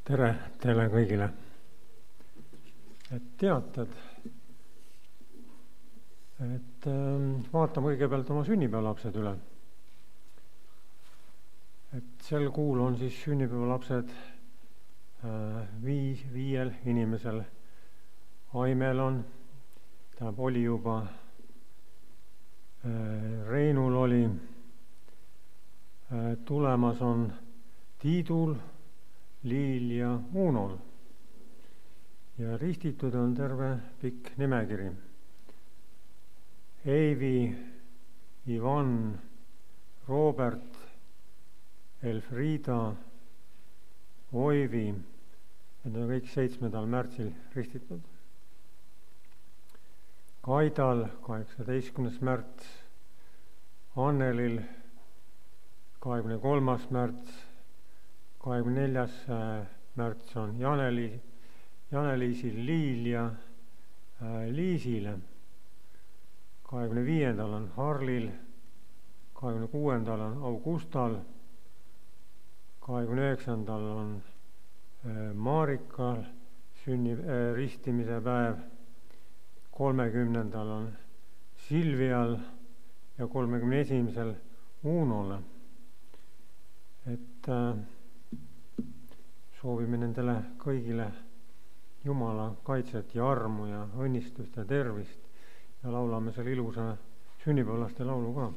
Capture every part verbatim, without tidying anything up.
tere teile kõigile. Et teated, et vaatame kõigepealt oma sünnipäevalapsed üle. Et sel kuul on siis sünnipäevalapsed viis, viiel inimesel. Aimel on, tähendab oli juba, Reinul oli, tulemas on Tiidul, Liil ja Unol. Ja ristitud on terve pikk nimekiri. Eivi, Ivan, Robert, Elfrida, Oivi, need on kõik seitsmendal märtsil ristitud. Kaidal, kaheksateistkümnes märts, Annelil, kahekümne kolmas märts, kahekümne neljas märts on Janeli, Janeliisil, Liil ja Liisile. kahekümne viiendal on Harlil, kahekümne kuuendal on Augustal, kahekümne üheksandal on Marikal sünni äh, ristimise päev, kolmekümnendal on Silvial ja kolmekümne esimesel Unole. Et äh, soovime nendele kõigile Jumala kaitset ja armu ja õnnistust ja tervist ja laulame selle ilusa sünnipäevalaste laulu ka.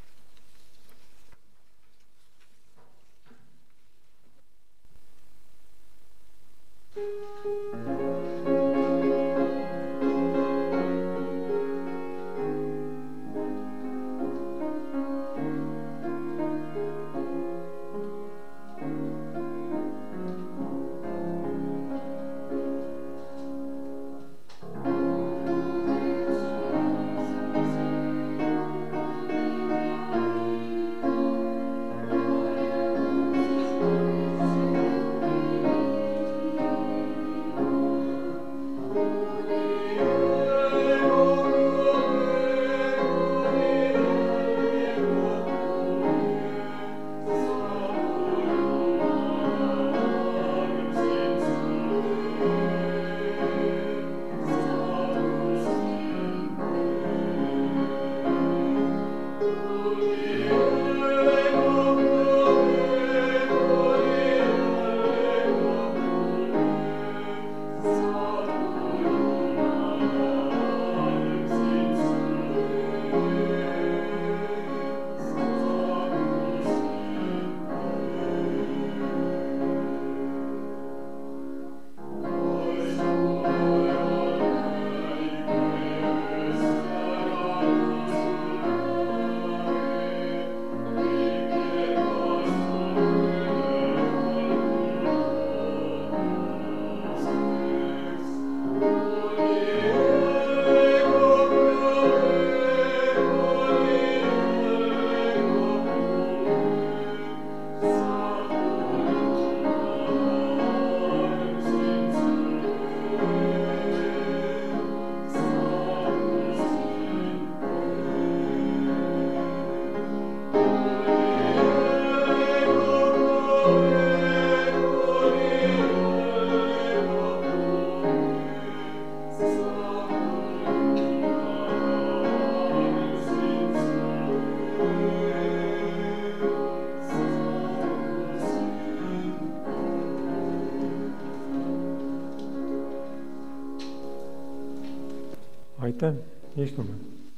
Aitäh, istume.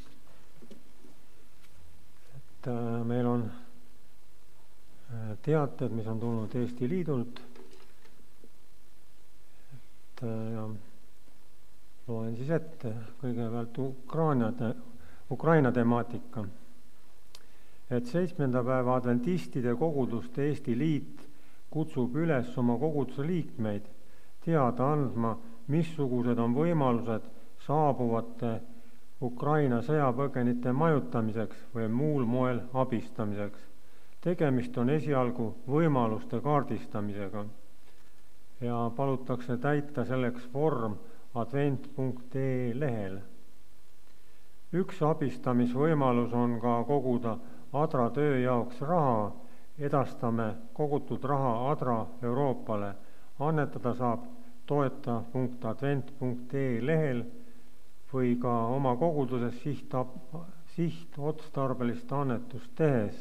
Et äh, meil on äh, teated, mis on tulnud Eesti Liidult. Et äh, loen siis ette kõigepealt Ukraina, Ukraina temaatika. Et seitsmenda päeva adventistide kogudust Eesti Liit kutsub üles oma koguduse liikmeid teada andma, missugused on võimalused saabuvate Ukraina sõjapõgenite majutamiseks või muul moel abistamiseks. Tegemist on esialgu võimaluste kaardistamisega ja palutakse täita selleks vorm advent punkt ee lehel. Üks abistamisvõimalus on ka koguda Adra töö jaoks raha, edastame kogutud raha Adra Euroopale annetada saab toeta punkt advent punkt ee lehel või ka oma koguduses siht- sihtotstarbelist annetust tehes.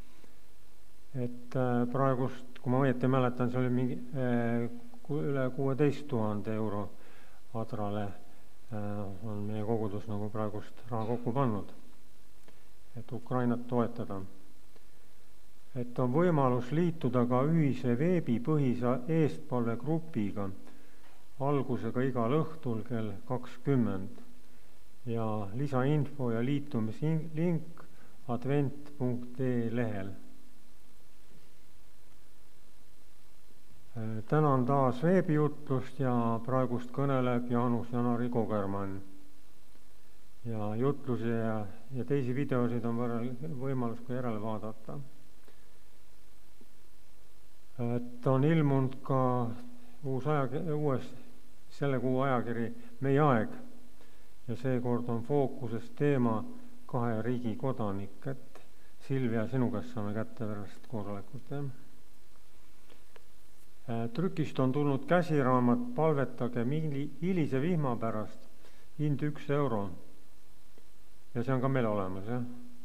Et praegust, kui ma õieti mäletan, see oli mingi äh, üle kuueteist tuhande euro adrale äh, on meie kogudus nagu praegust raha kokku pannud, et Ukrainat toetada. Et on võimalus liituda ka ühise veebipõhise eestpalvegrupiga algusega igal õhtul kell kakskümmend ja lisainfo ja liitumislink advent punkt ee lehel. Tänan taas veebijutlust ja praegust kõneleb Jaanus Janari Kogermann. Ja jutlusi ja, ja teisi videosid on võimalus ka järele vaadata. Et on ilmunud ka uus ajakiri, uues selle kuu ajakiri Meie aeg ja seekord on fookuses teema kahe riigi kodanik, et Silvia, sinu käest saame kätte pärast koosolekut. Ja? Trükist on tulnud käsiraamat Palvetage hilise vihma pärast, hind üks euro ja see on ka meil olemas. Ja?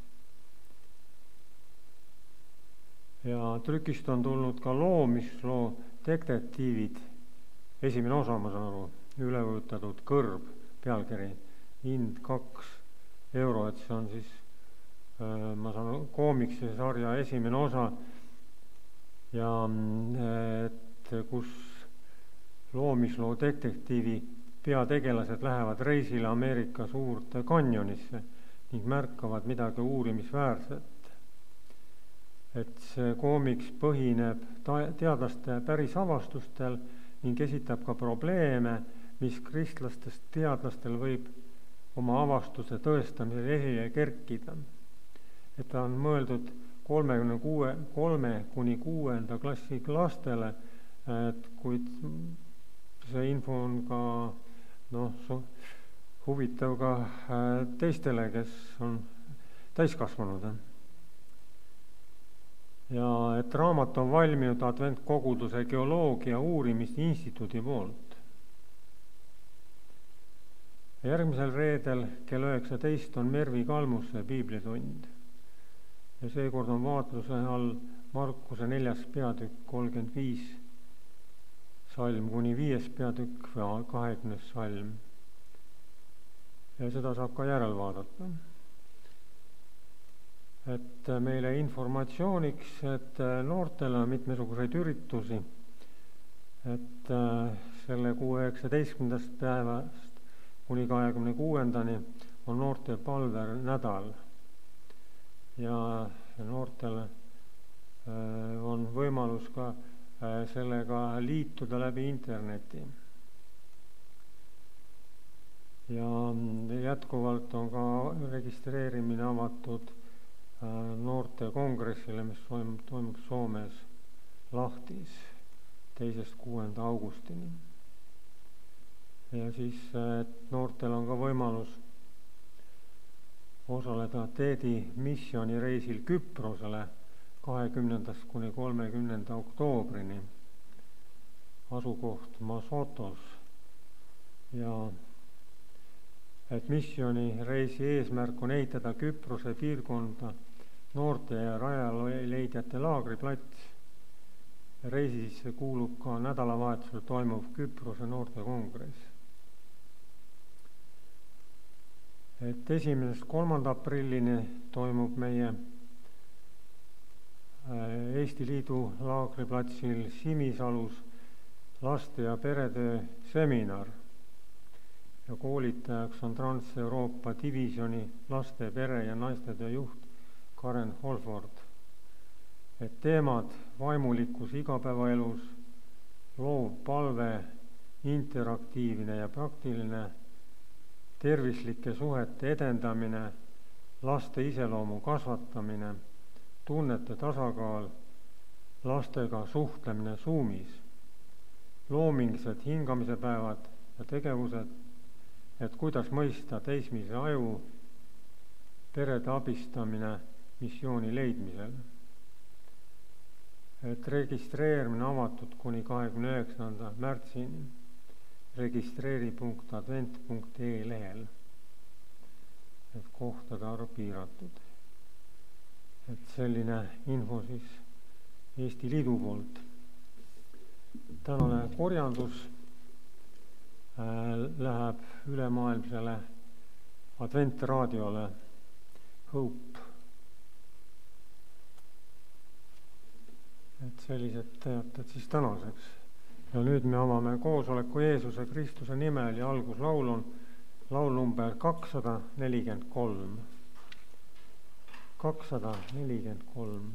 Ja trükist on tulnud ka loomisloo Detektiivid, esimene osa, ma saan aru, ülevõõtatud kõrb, pealkiri, hind kaks euro, et see on siis, ma saan aru, koomiksi sarja esimene osa ja et kus loomisloo detektiivi peategelased lähevad reisile Ameerika suurde kanjonisse ning märkavad midagi uurimisväärset. Et see koomiks põhineb teadlaste päris avastustel ning esitab ka probleeme, mis kristlastest teadlastel võib oma avastuse tõestamisel esile kerkida. Et ta on mõeldud kolmekümne kuue, kolme kuni kuuenda klassi lastele, et kuid see info on ka noh, huvitav ka teistele, kes on täiskasvanud. Ja et raamat on valminud Adventkoguduse geoloogia uurimisinstituudi poolt. Järgmisel reedel kell üheksateist on Mervi Kalmuse piiblitund ja seekord on vaatluse all Markuse neljas peatükk kolmkümmend viis salm kuni viies peatükk või kahekümnes salm. Ja seda saab ka järel vaadata. Et meile informatsiooniks, et noortele on mitmesuguseid üritusi, et selle kuu üheksateistkümnendast päevast kuni kahekümne kuuendani on noorte palver nädal ja noortel on võimalus ka sellega liituda läbi interneti. Ja jätkuvalt on ka registreerimine avatud noorte kongressile, mis toimub Soomes Lahtis teisest kuuenda augustini. Ja siis noortel on ka võimalus osaleda Teedi missioonireisil Küprosele kahekümnendast kuni kolmekümnenda oktoobrini, asukoht Masotos. Ja et missioonireisi eesmärk on ehitada Küprose piirkonda noorte ja rajaleidjate laagriplats. Reisisse kuulub ka nädalavahetusel toimuv Küprose noortekongress. Et esimesest kolmanda aprillini toimub meie Eesti Liidu laagriplatsil Simisalus laste- ja peretöö seminar ja koolitajaks on Trans-Euroopa divisjoni laste, pere ja naistetöö juht Karen Holford. Et teemad vaimulikkus igapäevaelus, loov palve, interaktiivne ja praktiline, tervislike suhete edendamine, laste iseloomu kasvatamine, tunnete tasakaal, lastega suhtlemine Zoomis, loomingised hingamise päevad ja tegevused, et kuidas mõista teismelise aju, perede abistamine missiooni leidmisel. et registreerimine avatud kuni kahekümne üheksanda märtsini registreeri punkt advent punkt ee lehel, et kohtade arv piiratud. Et selline info siis Eesti Liidu poolt. Tänane korjandus äh, läheb ülemaailmsele adventraadiole Hope. Et sellised teated siis tänaseks. Ja nüüd me avame koosoleku Jeesuse Kristuse nimel ja alguslaul on laul number kakssada nelikümmend kolm. kakssada nelikümmend kolm.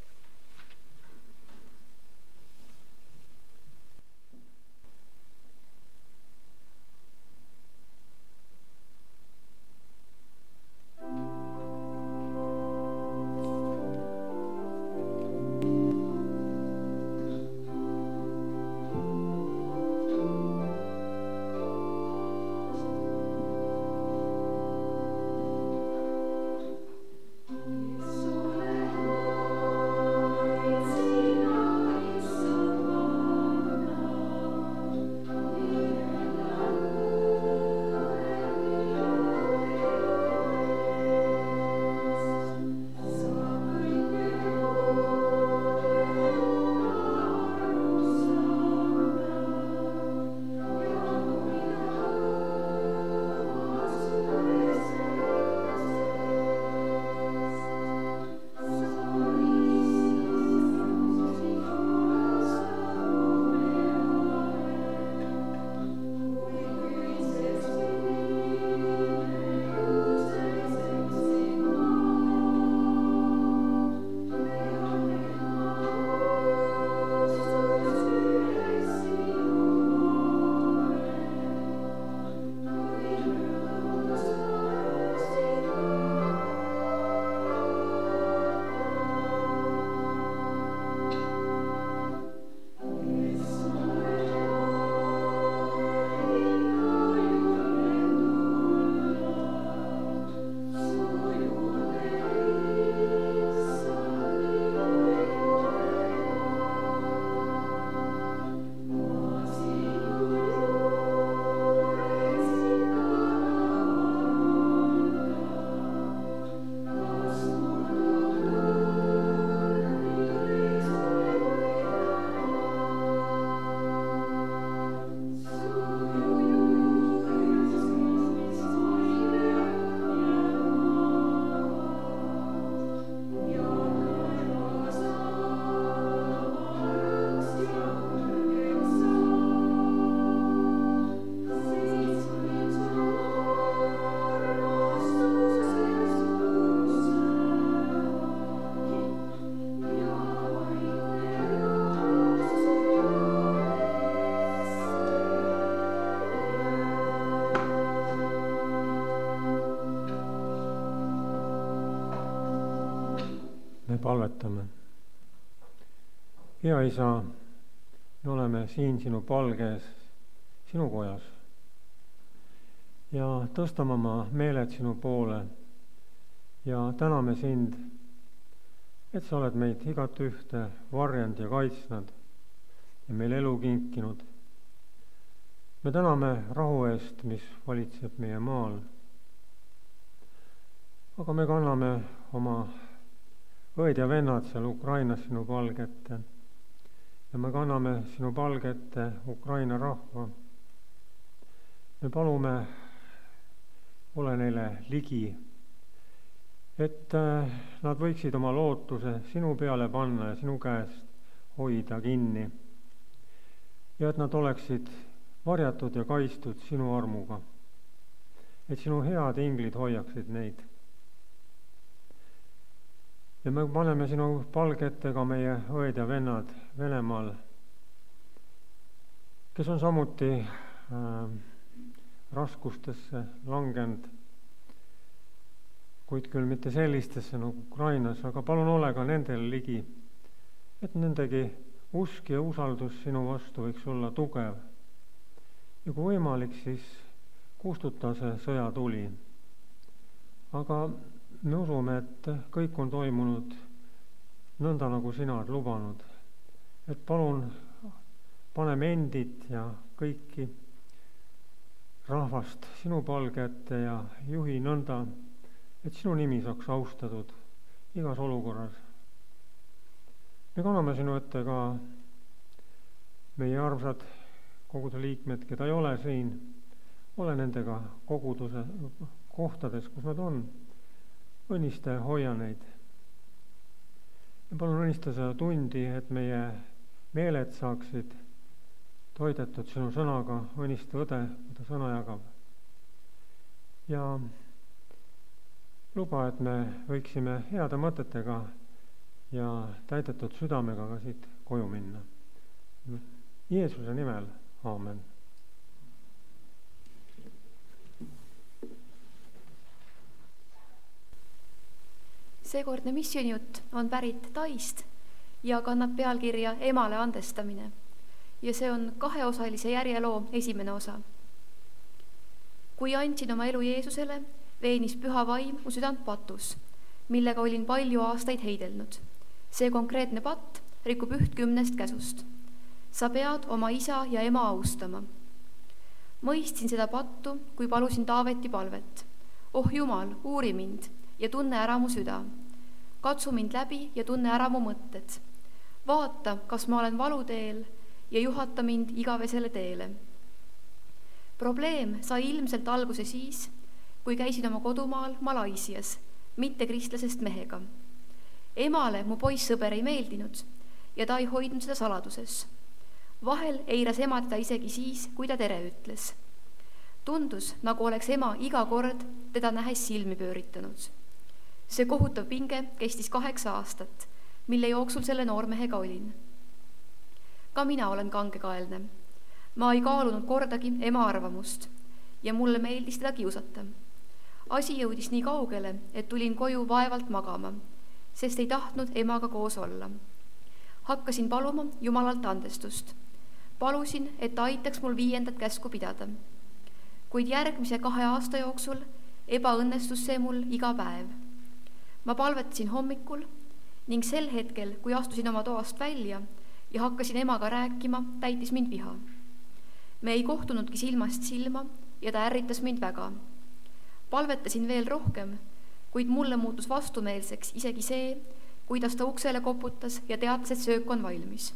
Me palvetame. Hea Isa, me oleme siin sinu palges, sinu kojas ja tõstame oma meeled sinu poole ja täname sind, et sa oled meid igat ühte varjend ja kaitsnud ja meil elu kinkinud. Me täname rahu eest, mis valitseb meie maal, aga me kanname oma õed ja vennad seal Ukrainas sinu palgette ja me kanname sinu palgette Ukraina rahva. Me palume, ole neile ligi, et nad võiksid oma lootuse sinu peale panna ja sinu käest hoida kinni ja et nad oleksid varjatud ja kaitstud sinu armuga, et sinu head inglid hoiaksid neid. Ja me paneme sinu palgette ka meie õed ja vennad Venemaal, kes on samuti äh, raskustesse langenud, kuid küll mitte sellistesse nagu Ukrainas, aga palun ole ka nendel ligi, et nendegi usk ja usaldus sinu vastu võiks olla tugev. Ja kui võimalik, siis kustuta see sõjatuli. Aga me usume, et kõik on toimunud nõnda, nagu sina oled lubanud et palun paneme endid ja kõiki rahvast sinu palge ette ja juhi nõnda, et sinu nimi saaks austatud igas olukorras. Me kanname sinu ette ka meie armsad koguduse liikmed, keda ei ole siin, ole nendega koguduse kohtades, kus nad on. Õnnista ja hoia neid. Ja palun õnnista seda tundi, et meie meeled saaksid toidetud sinu sõnaga, õnnista õde, kui ta sõna jagab. Ja luba, et me võiksime heade mõtetega ja täidetud südamega ka siit koju minna. Jeesuse nimel, aamen. Seekordne missioonijutt on pärit Taist ja kannab pealkirja Emale andestamine. Ja see on kaheosalise järjeloo esimene osa. Kui andsin oma elu Jeesusele, veenis püha vaim mu südant patus, millega olin palju aastaid heidelnud. See konkreetne patt rikub üht kümnest käsust. Sa pead oma isa ja ema austama. Mõistsin seda pattu, kui palusin Taaveti palvet. Oh Jumal, uuri mind ja tunne ära mu süda. Katsu mind läbi ja tunne ära mu mõtted. Vaata, kas ma olen valuteel ja juhata mind igavesele teele. Probleem sai ilmselt alguse siis, kui käisin oma kodumaal Malaisias, mitte kristlasest mehega. Emale mu poissõber ei meeldinud ja ta ei hoidnud seda saladuses. Vahel eiras ema teda isegi siis, kui ta tere ütles. Tundus, nagu oleks ema iga kord teda nähes silmi pööritanud. See kohutav pinge kestis kaheksa aastat, mille jooksul selle noormehega olin. Ka mina olen kangekaelne. Ma ei kaalunud kordagi ema arvamust ja mulle meeldis teda kiusata. Asi jõudis nii kaugele, et tulin koju vaevalt magama, sest ei tahtnud emaga koos olla. Hakkasin paluma Jumalalt andestust. Palusin, et ta aitaks mul viiendat käsku pidada. Kuid järgmise kahe aasta jooksul ebaõnnestus see mul iga päev. Ma palvetasin hommikul ning sel hetkel, kui astusin oma toast välja ja hakkasin emaga rääkima, täitis mind viha. Me ei kohtunudki silmast silma ja ta ärritas mind väga. Palvetasin veel rohkem, kuid mulle muutus vastumeelseks isegi see, kuidas ta uksele koputas ja teatas, et söök on valmis.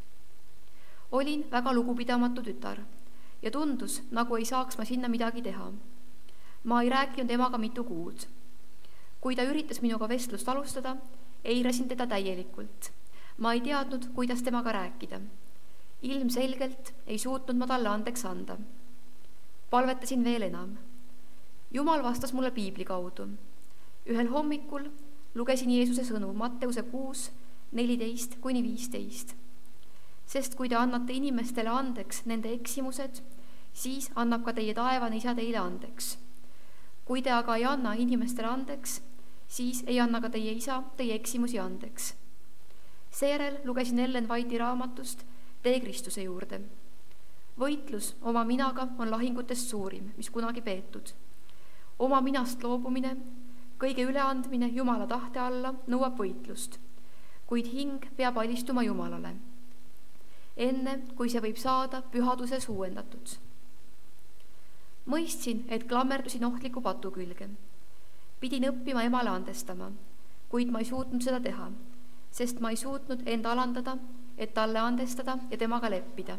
Olin väga lugupidamatu tütar ja tundus, nagu ei saaks ma sinna midagi teha. Ma ei rääkinud emaga mitu kuud. Kui ta üritas minuga vestlust alustada, eirasin teda täielikult. Ma ei teadnud, kuidas temaga rääkida. Ilmselgelt ei suutnud ma talle andeks anda. Palvetasin veel enam. Jumal vastas mulle piibli kaudu. Ühel hommikul lugesin Jeesuse sõnu Matteuse kuus, neliteist kuni viisteist. Sest kui te annate inimestele andeks nende eksimused, siis annab ka teie taevane isa teile andeks. Kui te aga ei anna inimestele andeks, siis ei anna ka teie isa teie eksimusi andeks. Seejärel lugesin Ellen White'i raamatust Tee Kristuse juurde. Võitlus oma minaga on lahingutest suurim, mis kunagi peetud. Oma minast loobumine, kõige üleandmine Jumala tahte alla nõuab võitlust, kuid hing peab alistuma Jumalale, enne kui see võib saada pühaduses uuendatud. Mõistsin, et klammerdusin ohtliku patu külge. Pidin õppima emale andestama, kuid ma ei suutnud seda teha, sest ma ei suutnud enda alandada, et talle andestada ja temaga leppida.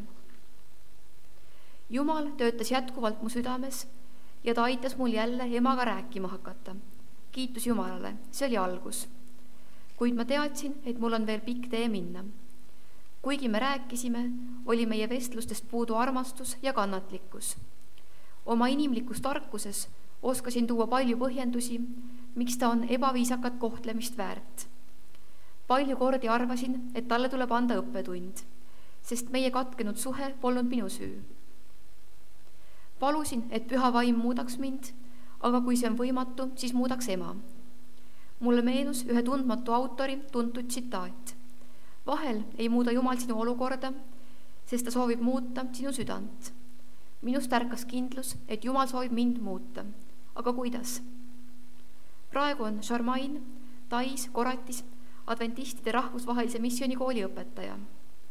Jumal töötas jätkuvalt mu südames ja ta aitas mul jälle emaga rääkima hakata. Kiitus Jumalale, see oli algus. Kuid ma teadsin, et mul on veel pikk tee minna. Kuigi me rääkisime, oli meie vestlustest puudu armastus ja kannatlikkus. Oma inimlikus tarkuses oskasin tuua palju põhjendusi, miks ta on ebaviisakat kohtlemist väärt. Palju kordi arvasin, et talle tuleb anda õppetund, sest meie katkenud suhe polnud minu süü. Palusin, et püha vaim muudaks mind, aga kui see on võimatu, siis muudaks ema. Mulle meenus ühe tundmatu autori tuntud tsitaat. Vahel ei muuda Jumal sinu olukorda, sest ta soovib muuta sinu südant. Minust ärkas kindlus, et Jumal soovib mind muuta. Aga kuidas? Praegu on Charmaine Tais Koratis adventistide rahvusvahelise missioonikooli õpetaja.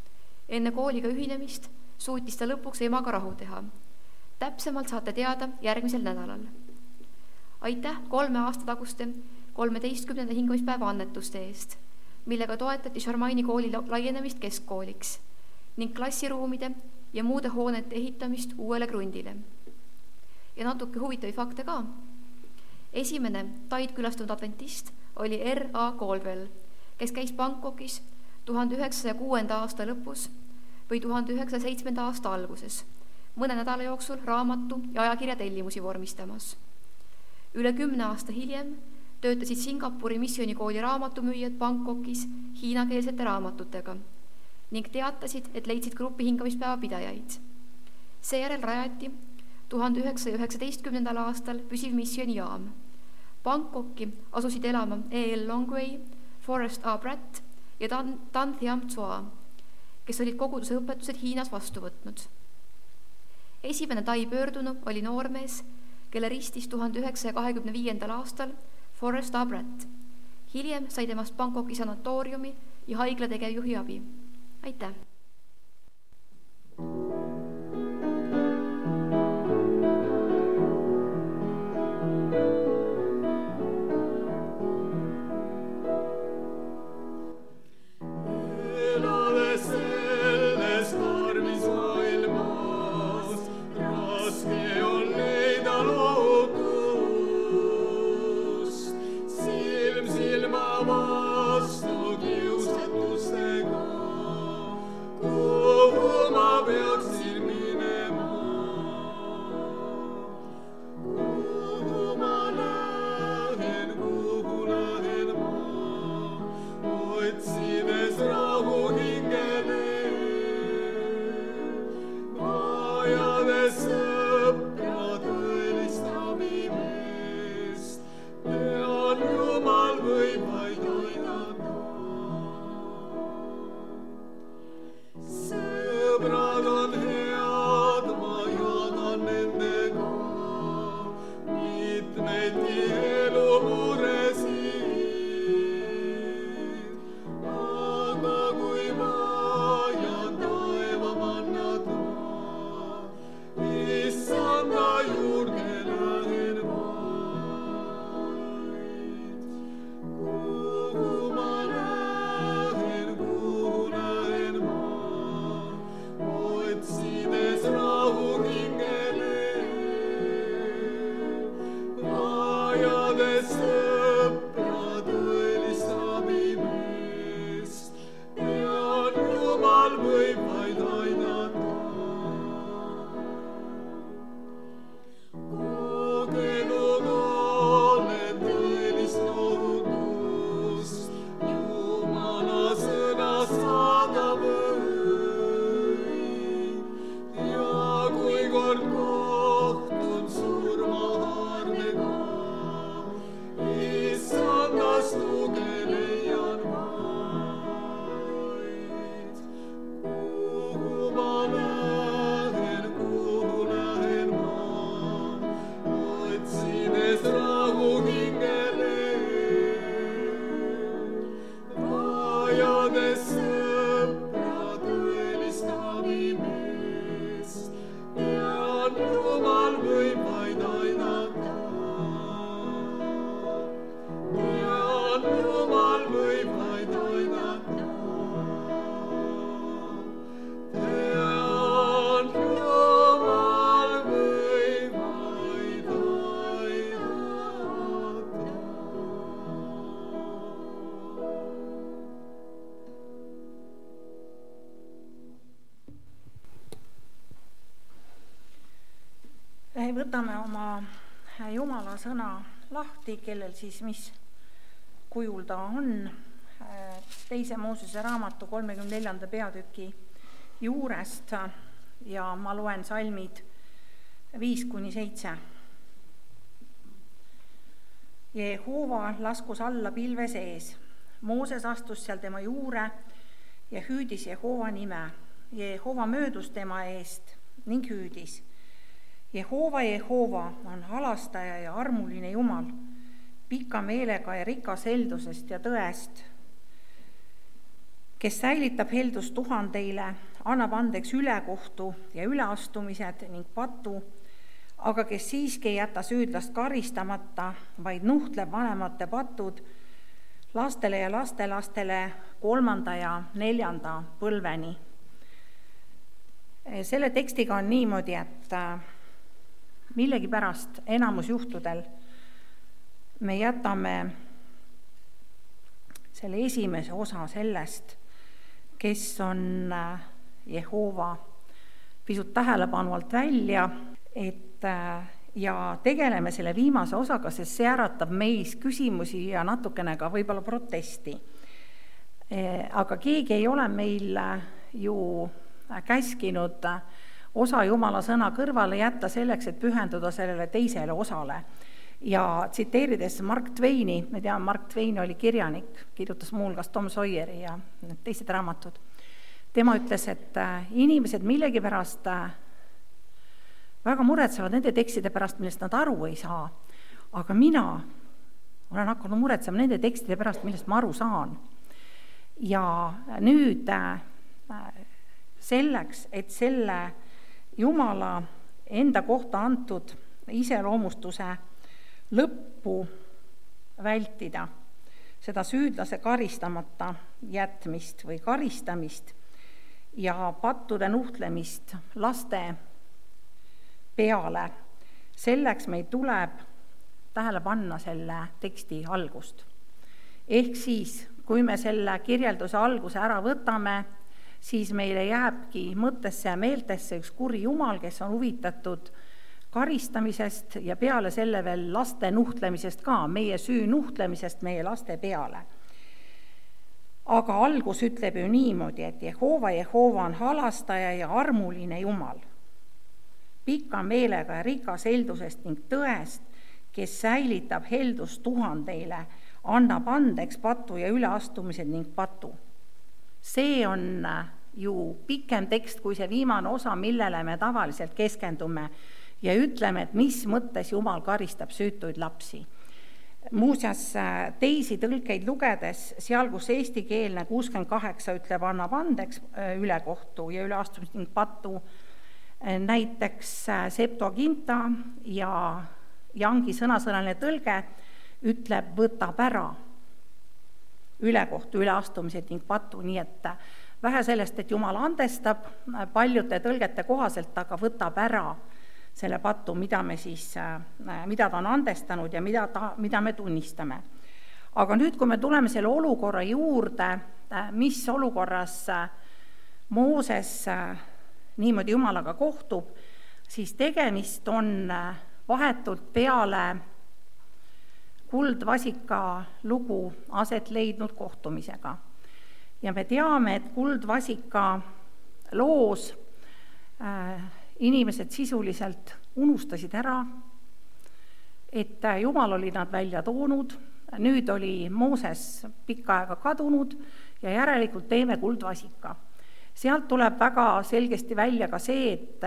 enne kooliga ühinemist suutis ta lõpuks emaga rahu teha. Täpsemalt saate teada järgmisel nädalal. Aitäh kolme aasta taguste kolmeteistkümnenda hingamispäeva annetuste eest, millega toetati Charmaini kooli laienemist keskkooliks ning klassiruumide ja muude hoonete ehitamist uuele krundile. Ja natuke huvitavi fakte ka. Esimene Taid külastunud adventist oli R A Caldwell, kes käis Bangkokis tuhande üheksasaja kuuenda aasta lõpus või tuhande üheksasaja seitsmenda aasta alguses, mõne nädala jooksul raamatu ja ajakirja tellimusi vormistamas. Üle kümne aasta hiljem töötasid Singapuri missioonikooli raamatumüüjad Bangkokis hiinakeelsete raamatutega ning teatasid, et leidsid grupi hingamispäeva pidajaid. Seejärel rajati tuhande üheksasaja üheksateistkümnendal aastal püsiv missioonijaam. Bangkoki asusid elama E L Longway, Forrest A. Pratt ja Tan, Tan Thiam Tsoa, kes olid koguduse õpetused Hiinas vastu võtnud. Esimene Tai pöördunu oli noormees, kelle ristis tuhande üheksasaja kahekümne viiendal aastal Forrest A. Pratt. Hiljem sai temast Bangkoki sanatooriumi ja haigla tegevjuhi abi. Aitäh! Võtame oma Jumala sõna lahti, kellel siis mis kujul ta on, teise Moosese raamatu kolmekümne neljanda peatüki juurest ja ma loen salmid viis kuni seitse. Jehova laskus alla pilve sees. Mooses astus seal tema juure ja hüüdis Jehova nime. Jehova möödus tema eest ning hüüdis. Jehova, Jehova on halastaja ja armuline Jumal, pika meelega ja rikas heldusest ja tõest, kes säilitab heldust tuhandeile, annab andeks ülekohtu ja üleastumised ning patu, aga kes siiski ei jäta süüdlast karistamata, vaid nuhtleb vanemate patud lastele ja lastelastele kolmanda ja neljanda põlveni. Selle tekstiga on niimoodi, et millegipärast enamus juhtudel me jätame selle esimese osa sellest, kes on Jehoova, pisut tähelepanu alt välja, et ja tegeleme selle viimase osaga, sest see äratab meis küsimusi ja natukene ka võib-olla protesti. Aga keegi ei ole meil ju käskinud osa Jumala sõna kõrvale jätta selleks, et pühenduda sellele teisele osale. Ja tsiteerides Mark Twaini, me teame, Mark Twain oli kirjanik, kirjutas muuhulgas Tom Sawyeri ja teised raamatud. Tema ütles, et inimesed millegipärast väga muretsevad nende tekstide pärast, millest nad aru ei saa. Aga mina olen hakanud muretsema nende tekstide pärast, millest ma aru saan. Ja nüüd selleks, et selle Jumala enda kohta antud iseloomustuse lõppu vältida, seda süüdlase karistamata jätmist või karistamist ja pattude nuhtlemist laste peale, selleks meil tuleb tähele panna selle teksti algust. Ehk siis, kui me selle kirjelduse alguse ära võtame, siis meile jääbki mõttesse ja meeltesse üks kuri Jumal, kes on huvitatud karistamisest ja peale selle veel laste nuhtlemisest ka, meie süü nuhtlemisest meie laste peale. Aga algus ütleb ju niimoodi, et Jehoova, Jehoova on halastaja ja armuline Jumal, pika meelega ja rikas heldusest ning tõest, kes säilitab heldust tuhandeile, annab andeks patu ja üleastumised ning patu. See on ju pikem tekst kui see viimane osa, millele me tavaliselt keskendume ja ütleme, et mis mõttes Jumal karistab süütuid lapsi. Muuseas, teisi tõlkeid lugedes, seal kus eestikeelne kuuskümmend kaheksa ütleb, annab andeks ülekohtu ja üleastumist ning patu, näiteks Septuaginta ja Youngi sõnasõnaline tõlge ütleb, võtab ära ülekohtu, üleastumised ning patu, nii et vähe sellest, et Jumal andestab paljude tõlgete kohaselt, aga võtab ära selle patu, mida, me siis, mida ta on andestanud ja mida, ta, mida me tunnistame. Aga nüüd, kui me tuleme selle olukorra juurde, mis olukorras Mooses niimoodi Jumalaga kohtub, siis tegemist on vahetult peale kuldvasika lugu aset leidnud kohtumisega. Ja me teame, et kuldvasika loos äh, inimesed sisuliselt unustasid ära, et Jumal oli nad välja toonud, nüüd oli Mooses pikka aega kadunud ja järelikult teeme kuldvasika. Sealt tuleb väga selgesti välja ka see, et,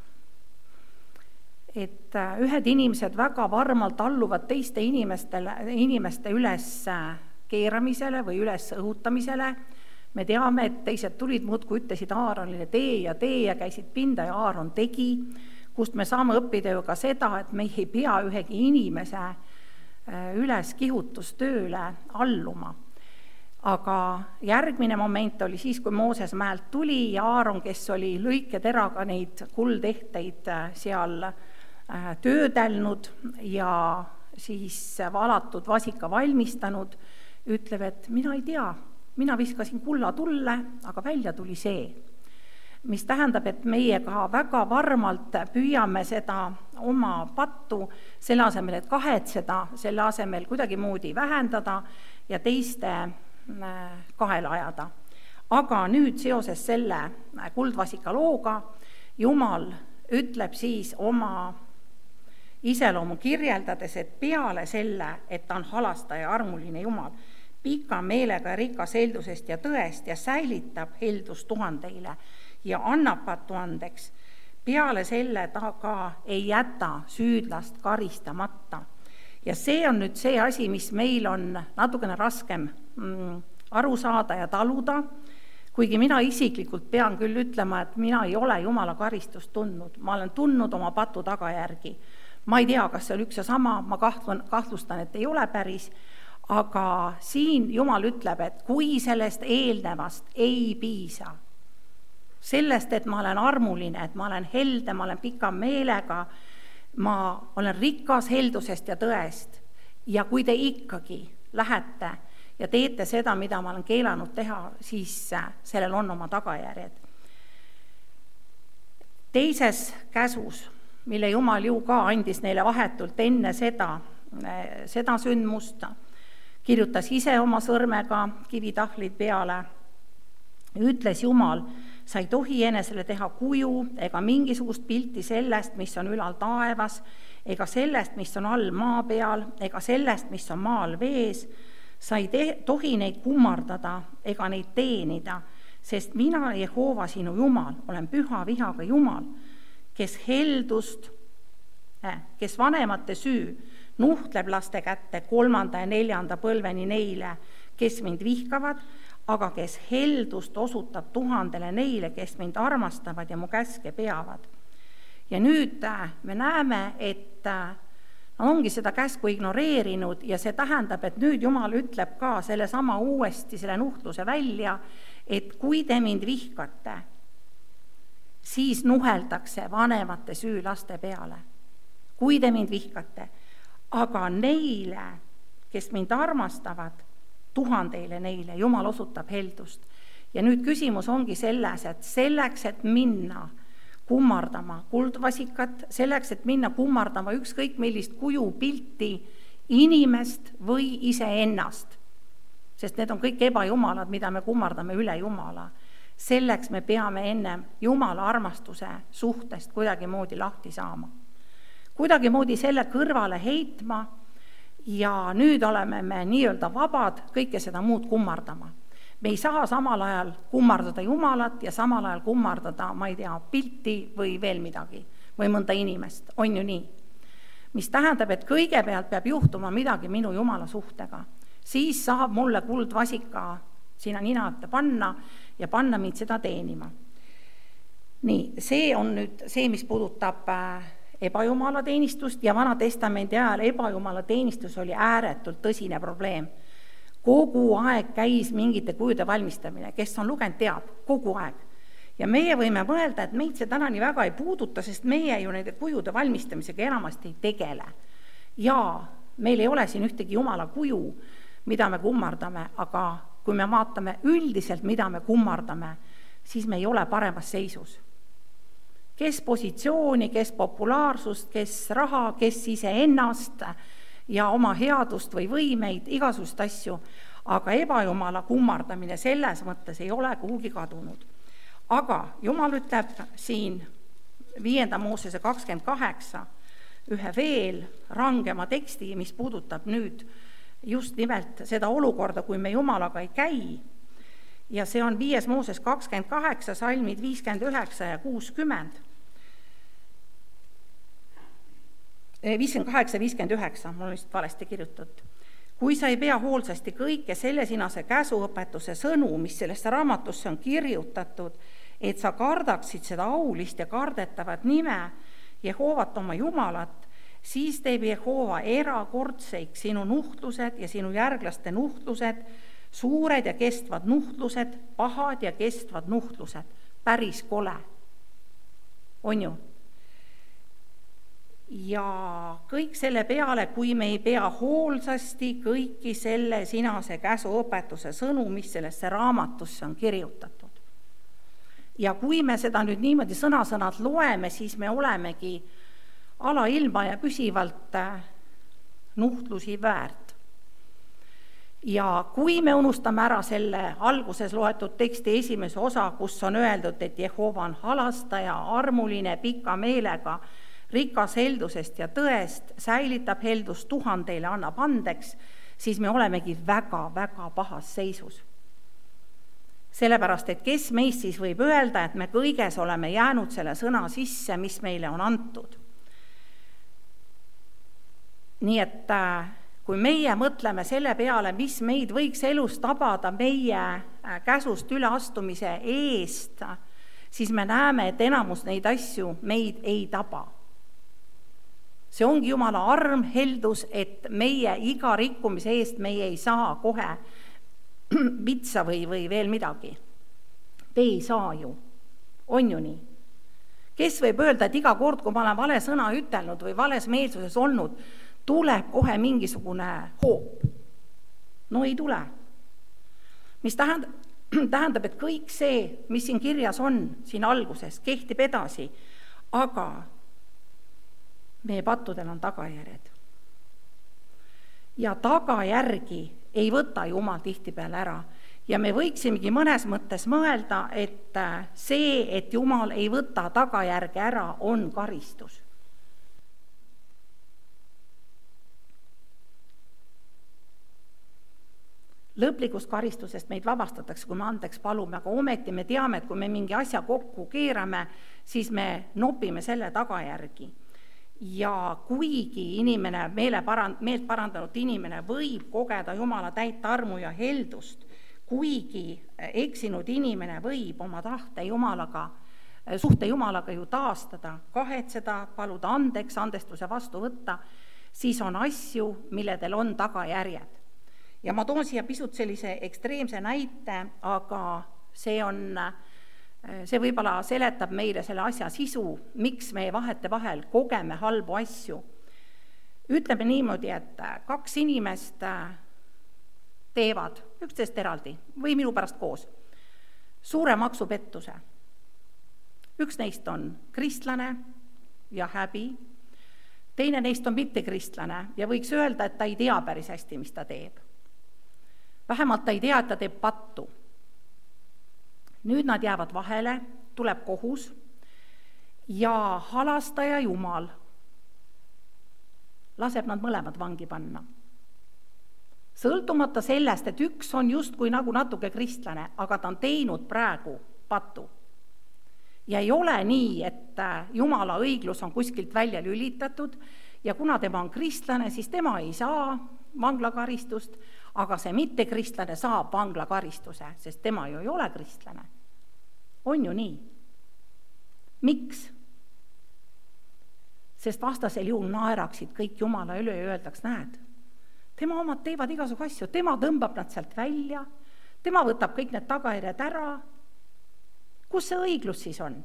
et ühed inimesed väga varmalt alluvad teiste inimestele, inimeste üles keeramisele või üles õhutamisele. Me teame, et teised tulid muudkui ütlesid Aaronile tee ja tee ja käisid pinda ja Aaron tegi, kust me saame õppida ju ka seda, et me ei pea ühegi inimese üles kihutustööle alluma. Aga järgmine moment oli siis, kui Mooses mäelt tuli ja Aaron, kes oli lõiketeraga neid kuldehteid seal töödelnud ja siis valatud vasika valmistanud, ütleb, et mina ei tea, mina viskasin kulla tulle, aga välja tuli see. Mis tähendab, et meie ka väga varmalt püüame seda oma pattu selle asemel, et kahetseda, selle asemel kuidagi moodi vähendada ja teiste kahele ajada. Aga nüüd seoses selle kuldvasika looga Jumal ütleb siis oma iseloomu kirjeldades, et peale selle, et ta on halastaja armuline Jumal, pika meelega rikas heldusest ja tõest ja säilitab heldust tuhandeile ja annab patu andeks. Peale selle ta ka ei jäta süüdlast karistamata. Ja see on nüüd see asi, mis meil on natukene raskem mm, aru saada ja taluda, kuigi mina isiklikult pean küll ütlema, et mina ei ole Jumala karistust tundnud, ma olen tundnud oma patu tagajärgi. Ma ei tea, kas see on üks ja sama, ma kahtlun, kahtlustan, et ei ole päris, aga siin Jumal ütleb, et kui sellest eelnevast ei piisa, sellest, et ma olen armuline, et ma olen helde, ma olen pika meelega, ma olen rikas heldusest ja tõest ja kui te ikkagi lähete ja teete seda, mida ma olen keelanud teha, siis sellel on oma tagajärjed. Teises käsus, mille Jumal ju ka andis neile vahetult enne seda, seda sündmust, kirjutas ise oma sõrmega kivitahvlid peale, ütles Jumal, sa ei tohi enesele teha kuju ega mingisugust pilti sellest, mis on ülal taevas, ega sellest, mis on all maa peal, ega sellest, mis on maal vees. Sa ei te- tohi neid kummardada ega neid teenida, sest mina, Jehova, sinu Jumal, olen püha vihaga Jumal, kes heldust, kes vanemate süü nuhtleb laste kätte kolmanda ja neljanda põlveni neile, kes mind vihkavad, aga kes heldust osutab tuhandele neile, kes mind armastavad ja mu käske peavad. Ja nüüd me näeme, et nad ongi seda käsku ignoreerinud ja see tähendab, et nüüd Jumal ütleb ka selle sama uuesti, selle nuhtluse välja, et kui te mind vihkate, siis nuheldakse vanemate süü laste peale. Kui te mind vihkate, aga neile, kes mind armastavad, tuhandeile neile, Jumal osutab heldust. Ja nüüd küsimus ongi selles, et selleks, et minna kummardama kuldvasikat, selleks, et minna kummardama ükskõik millist kuju pilti inimest või iseennast, sest need on kõik ebajumalad, mida me kummardame üle Jumala. Selleks me peame enne Jumala armastuse suhtest kuidagimoodi lahti saama. Kuidagimoodi selle kõrvale heitma ja nüüd oleme me nii-öelda vabad kõike seda muud kummardama. Me ei saa samal ajal kummardada Jumalat ja samal ajal kummardada, ma ei tea, pilti või veel midagi, või mõnda inimest, on ju nii. Mis tähendab, et kõigepealt peab juhtuma midagi minu Jumala suhtega. Siis saab mulle kuldvasika sinna nina ette panna ja panna mind seda teenima. Nii, see on nüüd see, mis puudutab ebajumala teenistust ja Vana Testamendi ajal ebajumala teenistus oli ääretult tõsine probleem. Kogu aeg käis mingite kujude valmistamine, kes on lugenud, teab, kogu aeg. Ja meie võime mõelda, et meid see täna nii väga ei puuduta, sest meie ju nende kujude valmistamisega enamasti ei tegele. Ja meil ei ole siin ühtegi Jumala kuju, mida me kummardame, aga kui me vaatame üldiselt, mida me kummardame, siis me ei ole paremas seisus. Kes positsiooni, kes populaarsust, kes raha, kes iseennast ja oma headust või võimeid, igasugust asju, aga ebajumala kummardamine selles mõttes ei ole kuhugi kadunud. Aga Jumal ütleb siin viienda Moosese kakskümmend kaheksa ühe veel rangema teksti, mis puudutab nüüd just nimelt seda olukorda, kui me Jumalaga ei käi. Ja see on viies Mooses kakskümmend kaheksa, salmid viiskümmend üheksa ja kuuskümmend. viiskümmend kaheksa, viiskümmend üheksa, mul on vist valesti kirjutatud. Kui sa ei pea hoolsasti kõike selle sinase käsuõpetuse sõnu, mis sellesse raamatusse on kirjutatud, et sa kardaksid seda aulist ja kardetavat nime, Jehovat oma Jumalat, siis teeb Jehova erakordseik sinu nuhtlused ja sinu järglaste nuhtlused, suured ja kestvad nuhtlused, pahad ja kestvad nuhtlused. Päris kole. On ju? Ja kõik selle peale, kui me ei pea hoolsasti kõiki selle sinase käsuõpetuse sõnu, mis sellesse raamatusse on kirjutatud. Ja kui me seda nüüd niimoodi sõna-sõnad loeme, siis me olemegi alailma ja püsivalt nuhtlusi väärt. Ja kui me unustame ära selle alguses loetud teksti esimese osa, kus on öeldud, et Jehova on halastaja, armuline, pika meelega, rikas heldusest ja tõest, säilitab heldust tuhandeile, annab andeks, siis me olemegi väga-väga pahas seisus. Sellepärast, et kes meist siis võib öelda, et me kõiges oleme jäänud selle sõna sisse, mis meile on antud. Nii et kui meie mõtleme selle peale, mis meid võiks elus tabada meie käsust üleastumise eest, siis me näeme, et enamus neid asju meid ei taba. See ongi Jumala arm, heldus, et meie iga rikkumise eest meie ei saa kohe vitsa või, või veel midagi. Te ei saa ju. On ju nii? Kes võib öelda, et iga kord, kui ma olen vale sõna ütelnud või vales meelsuses olnud, tuleb kohe mingisugune hoop? No ei tule. Mis tähendab, tähendab, et kõik see, mis siin kirjas on, siin alguses, kehtib edasi, aga meie pattudel on tagajärjed. Ja tagajärgi ei võta Jumal tihtipeale ära. Ja me võiksimegi mõnes mõttes mõelda, et see, et Jumal ei võta tagajärge ära, on karistus. Lõplikust karistusest meid vabastatakse, kui me andeks palume, aga ometi me teame, et kui me mingi asja kokku keerame, siis me nopime selle tagajärgi. Ja kuigi inimene, meele parand, meelt parandanud inimene võib kogeda Jumala täit armu ja heldust, kuigi eksinud inimene võib oma tahte Jumalaga, suhte Jumalaga ju taastada, kahetseda, paluda andeks, andestuse vastu võtta, siis on asju, milledel on tagajärjed. Ja ma toon siia pisut sellise ekstreemse näite, aga see on, see võib-olla seletab meile selle asja sisu, miks me vahete vahel kogeme halbu asju. Ütleme niimoodi, et kaks inimest teevad üksteist eraldi või minu pärast koos suure maksupettuse. Üks neist on kristlane ja häbi, teine neist on mitte kristlane ja võiks öelda, et ta ei tea päris hästi, mis ta teeb. Vähemalt ta ei tea, et ta teeb pattu. Nüüd nad jäävad vahele, tuleb kohus ja halastaja Jumal laseb nad mõlemad vangi panna. Sõltumata sellest, et üks on just kui nagu natuke kristlane, aga ta on teinud praegu pattu. Ja ei ole nii, et Jumala õiglus on kuskilt välja lülitatud ja kuna tema on kristlane, siis tema ei saa vanglakaristust, aga see mitte kristlane saab vanglakaristuse, sest tema ju ei ole kristlane. On ju nii? Miks? Sest vastasel juhul naeraksid kõik Jumala üle ja öeldaks, näed, tema omad teevad igasugu asju, tema tõmbab nad sealt välja, tema võtab kõik need tagajärjed ära. Kus see õiglus siis on?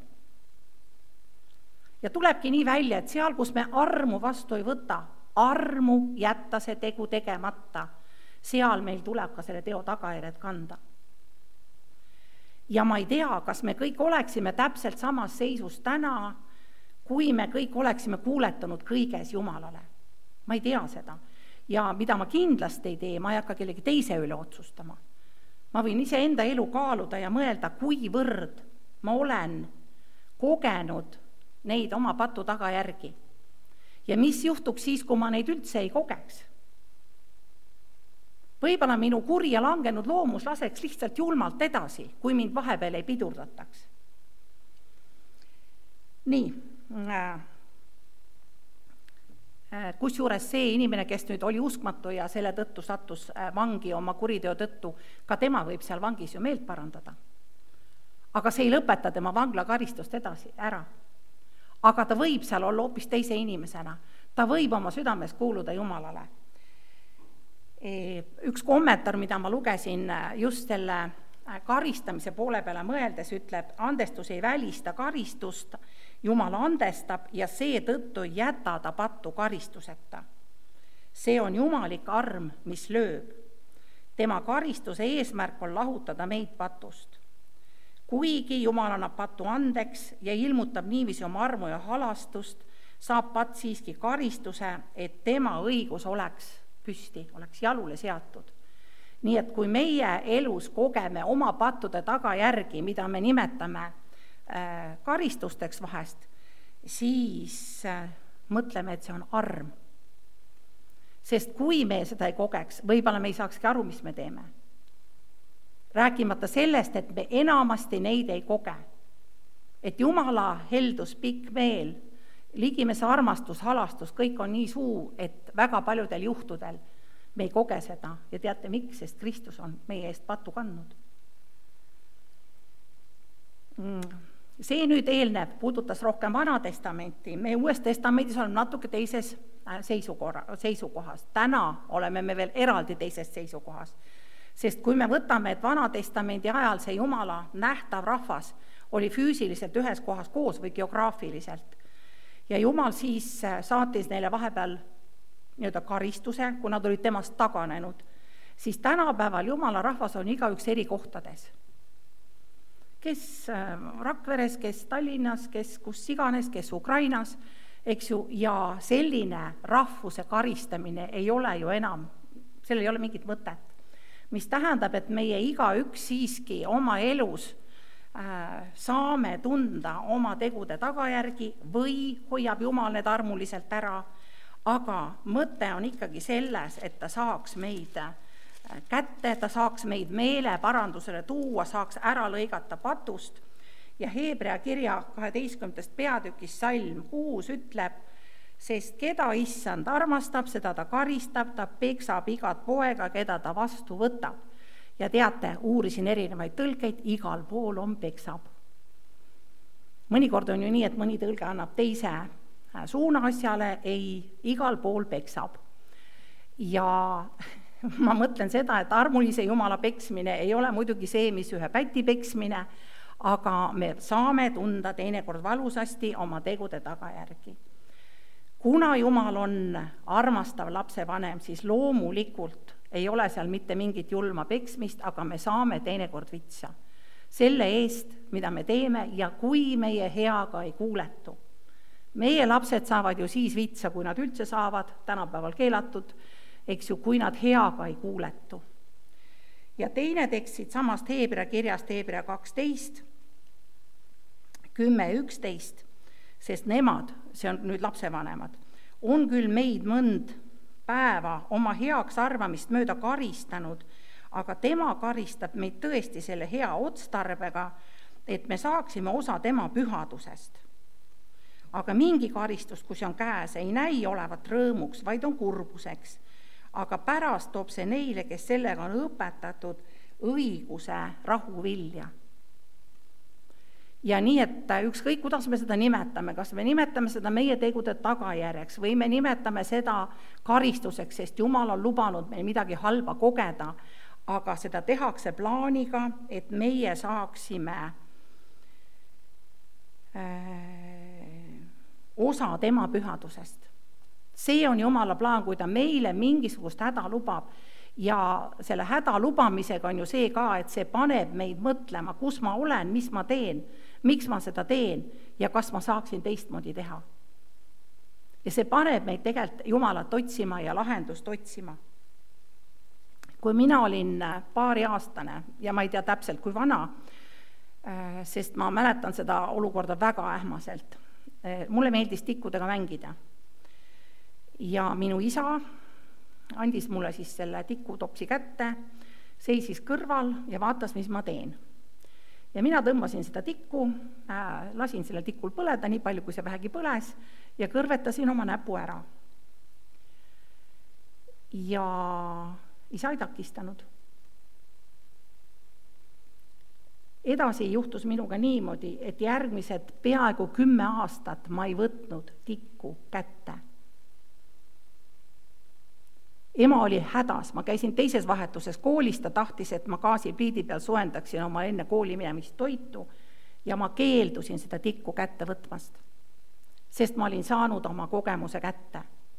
Ja tulebki nii välja, et seal, kus me armu vastu ei võta, armu jätta see tegu tegemata, seal meil tuleb ka selle teo tagajärjed kanda. Ja ma ei tea, kas me kõik oleksime täpselt samas seisus täna, kui me kõik oleksime kuuletanud kõiges Jumalale. Ma ei tea seda. Ja mida ma kindlasti ei tee, ma ei hakka kellegi teise üle otsustama. Ma võin ise enda elu kaaluda ja mõelda, kuivõrd ma olen kogenud neid oma patu tagajärgi. Ja mis juhtuks siis, kui ma neid üldse ei kogeks? Võib-olla minu kuri ja langenud loomus laseks lihtsalt julmalt edasi, kui mind vahepeal ei pidurdataks. Nii, kusjuures see inimene, kes nüüd oli uskmatu ja selle tõttu sattus vangi oma kuriteo tõttu, ka tema võib seal vangis ju meelt parandada. Aga see ei lõpeta tema vanglakaristust edasi ära. Aga ta võib seal olla hoopis teise inimesena. Ta võib oma südames kuuluda Jumalale. Üks kommentaar, mida ma lugesin just selle karistamise poole peale mõeldes, ütleb, andestus ei välista karistust, Jumal andestab ja see tõttu jäta ta pattu karistuseta. See on jumalik arm, mis lööb. Tema karistuse eesmärk on lahutada meid patust. Kuigi Jumal annab patu andeks ja ilmutab niiviisi oma armu ja halastust, saab pat siiski karistuse, et tema õigus oleks püsti, oleks jalule seatud. Nii et kui meie elus kogeme oma pattude tagajärgi, mida me nimetame karistusteks vahest, siis mõtleme, et see on arm. Sest kui me seda ei kogeks, võib-olla me ei saakski aru, mis me teeme. Rääkimata sellest, et me enamasti neid ei koge. Et Jumala heldus, pikk meel, ligimese armastus, halastus, kõik on nii suu, et väga paljudel juhtudel Me ei koge seda ja teate miks, sest Kristus on meie eest patu kandnud. See nüüd eelnev puudutas rohkem Vana Testamenti. Me Uues Testamendis oleme natuke teises seisukorra, seisukohas. Täna oleme me veel eraldi teises seisukohas. Sest kui me võtame, et Vana Testamendi ajal see Jumala nähtav rahvas oli füüsiliselt ühes kohas koos või geograafiliselt. Ja Jumal siis saatis neile vahepeal nii-öelda karistuse, kui nad olid temast taganenud, siis tänapäeval Jumala rahvas on igaüks eri kohtades. Kes Rakveres, kes Tallinnas, kes kus iganes, kes Ukrainas, eks ju, ja selline rahvuse karistamine ei ole ju enam, sellel ei ole mingit mõtet. Mis tähendab, et meie igaüks siiski oma elus äh, saame tunda oma tegude tagajärgi või hoiab Jumal need armuliselt ära, aga mõte on ikkagi selles, et ta saaks meid kätte, ta saaks meid meeleparandusele tuua, saaks ära lõigata patust. Ja Heebrea kirja kaheteistkümnendast peatükis salm kuus ütleb, sest keda issand armastab, seda ta karistab, ta peksab igat poega, keda ta vastu võtab. Ja teate, uurisin erinevaid tõlkeid, igal pool on peksab. Mõnikord on ju nii, et mõni tõlge annab teise suuna asjale, ei, igal pool peksab. Ja ma mõtlen seda, et armulise Jumala peksmine ei ole muidugi see, mis ühe päti peksmine, aga me saame tunda teinekord valusasti oma tegude tagajärgi. Kuna Jumal on armastav lapsevanem, siis loomulikult ei ole seal mitte mingit julma peksmist, aga me saame teinekord vitsa. Selle eest, mida me teeme ja kui meie heaga ei kuuletu. Meie lapsed saavad ju siis vitsa, kui nad üldse saavad, tänapäeval keelatud, eks ju, kui nad heaga ei kuuletu. Ja teine tekst siit samast Heebrea kirjast, Heebrea kaksteist, kümme üksteist, sest nemad, see on nüüd lapsevanemad, on küll meid mõnd päeva oma heaks arvamist mööda karistanud, aga tema karistab meid tõesti selle hea otstarbega, et me saaksime osa tema pühadusest. Aga mingi karistus, kui see on käes, ei näi olevat rõõmuks, vaid on kurbuseks. Aga pärast toob see neile, kes sellega on õpetatud, õiguse rahuvilja. Ja nii, et ükskõik, kuidas me seda nimetame, kas me nimetame seda meie tegude tagajärjeks või me nimetame seda karistuseks, sest Jumal on lubanud meil midagi halba kogeda, aga seda tehakse plaaniga, et meie saaksime osa tema pühadusest. See on Jumala plaan, kui ta meile mingisugust häda lubab ja selle häda lubamisega on ju see ka, et see paneb meid mõtlema, kus ma olen, mis ma teen, miks ma seda teen ja kas ma saaksin teistmoodi teha. Ja see paneb meid tegelikult Jumalat otsima ja lahendust otsima. Kui mina olin paari aastane ja ma ei tea täpselt kui vana, sest ma mäletan seda olukorda väga ähmaselt. Mulle meeldis tikkudega mängida. Ja minu isa andis mulle siis selle tikutopsi kätte, seisis kõrval ja vaatas, mis ma teen. Ja mina tõmbasin seda tikku, äh, lasin selle tikul põleda nii palju, kui see vähegi põles ja kõrvetasin oma näpu ära. Ja isa ei takistanud. Edasi juhtus minuga niimoodi, et järgmised peaaegu kümme aastat ma ei võtnud tikku kätte. Ema oli hädas, ma käisin teises vahetuses koolis, ta tahtis, et ma gaasipliidi peal soendaksin oma enne kooli minemist toitu ja ma keeldusin seda tikku kätte võtmast, sest ma olin saanud oma kogemuse kätte.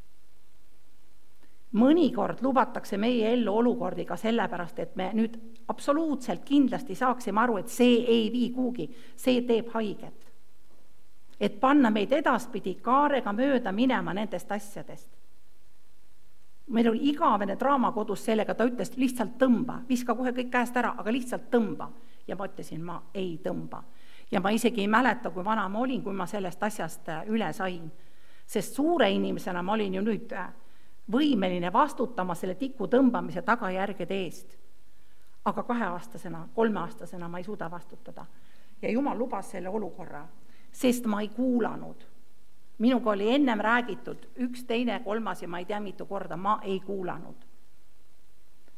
Mõnikord lubatakse meie ellu olukordiga sellepärast, et me nüüd absoluutselt kindlasti saaksime aru, et see ei vii kuugi, see teeb haiget. Et panna meid edaspidi kaarega mööda minema nendest asjadest. Meil oli igavene draama kodus sellega, ta ütles lihtsalt tõmba, viska kohe kõik käest ära, aga lihtsalt tõmba. Ja ma ütlesin, ma ei tõmba. Ja ma isegi ei mäleta, kui vana ma olin, kui ma sellest asjast üle sain. Sest suure inimesena ma olin ju nüüd võimeline vastutama selle tiku tõmbamise tagajärgede eest. Aga kaheaastasena, kolmeaastasena ma ei suuda vastutada. Ja Jumal lubas selle olukorra, sest ma ei kuulanud. Minuga oli ennem räägitud üks, teine, kolmas ja ma ei tea mitu korda, ma ei kuulanud.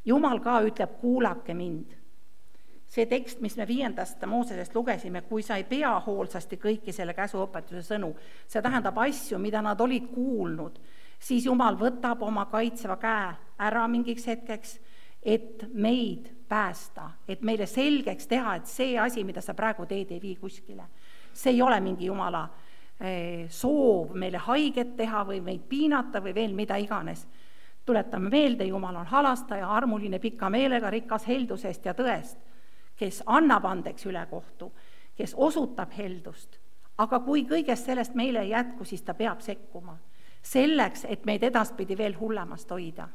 Jumal ka ütleb, kuulake mind. See tekst, mis me viiendast Moosesest lugesime, kui sa ei pea hoolsasti kõiki selle käsuõpetuse sõnu, see tähendab asju, mida nad olid kuulnud, siis Jumal võtab oma kaitseva käe ära mingiks hetkeks, et meid päästa, et meile selgeks teha, et see asi, mida sa praegu teed, ei vii kuskile. See ei ole mingi Jumala soov meile haiget teha või meid piinata või veel mida iganes. Tuletame meelde, Jumal on halastaja, armuline pika meelega, rikas heldusest ja tõest, kes annab andeks ülekohtu, kes osutab heldust. Aga kui kõigest sellest meile ei jätku, siis ta peab sekkuma. Selleks, et meid edaspidi veel hullemast hoida.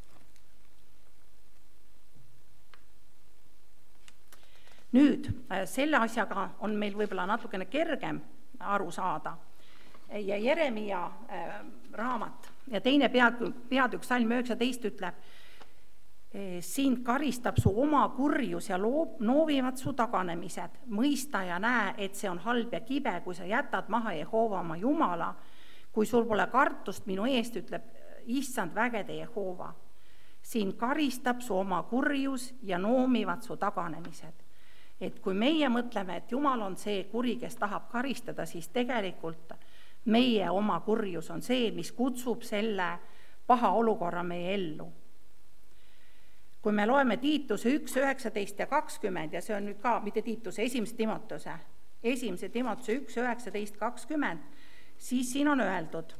Nüüd, selle asjaga on meil võib-olla natukene kergem aru saada. Ja Jeremia äh, raamat ja teine peatükk salm üheksateist ütleb, sind karistab su oma kurjus ja loob, noovivad su taganemised. Mõista ja näe, et see on halb ja kibe, kui sa jätad maha Jehova oma Jumala, kui sul pole kartust minu eest, ütleb issand vägede Jehova. Sind karistab su oma kurjus ja noomivad su taganemised. Et kui meie mõtleme, et Jumal on see kuri, kes tahab karistada, siis tegelikult meie oma kurjus on see, mis kutsub selle paha olukorra meie ellu. Kui me loeme Tiituse üks, üheksateist ja kakskümmend, ja see on nüüd ka, mitte Tiituse, esimese Timotuse, esimese Timotuse üks, üheksateist, kakskümmend, siis siin on öeldud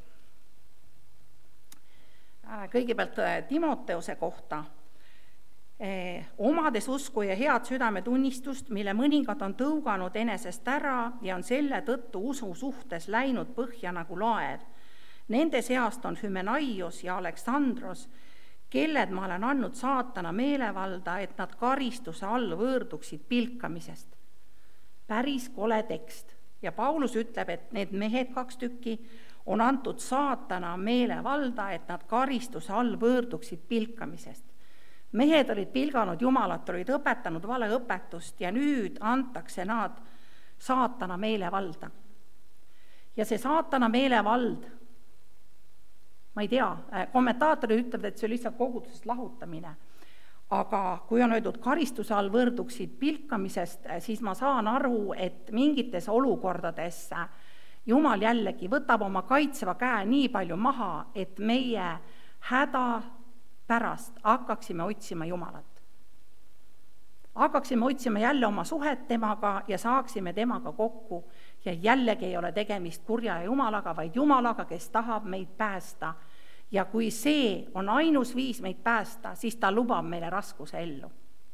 kõigepealt Timoteuse kohta, Eh, omades usku ja head südametunnistust, mille mõningad on tõuganud enesest ära ja on selle tõttu usu suhtes läinud põhja nagu laev. Nende seast on Hymenaios ja Aleksandros, kelled ma olen andnud saatana meelevalda, et nad karistuse all võõrduksid pilkamisest. Päris kole tekst. Ja Paulus ütleb, et need mehed kaks tükki on antud saatana meelevalda, et nad karistuse all võõrduksid pilkamisest. Mehed olid pilganud Jumalat, olid õpetanud valeõpetust ja nüüd antakse nad saatana meelevalda. Ja see saatana meelevald, ma ei tea, kommentaatorid ütlevad, et see on lihtsalt kogudusest lahutamine, aga kui on öeldud karistuse all võõrduksid pilkamisest, siis ma saan aru, et mingites olukordades Jumal jällegi võtab oma kaitseva käe nii palju maha, et meie häda pärast hakkaksime otsima Jumalat. Hakkaksime otsima jälle oma suhet temaga ja saaksime temaga kokku ja jällegi ei ole tegemist kurja ja Jumalaga, vaid Jumalaga, kes tahab meid päästa. Ja kui see on ainus viis meid päästa, siis ta lubab meile raskuse ellu.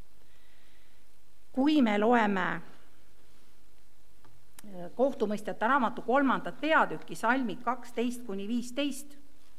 Kui me loeme kohtumõistjate raamatu kolmandat peatükki, salmid kaksteist kuni viisteist,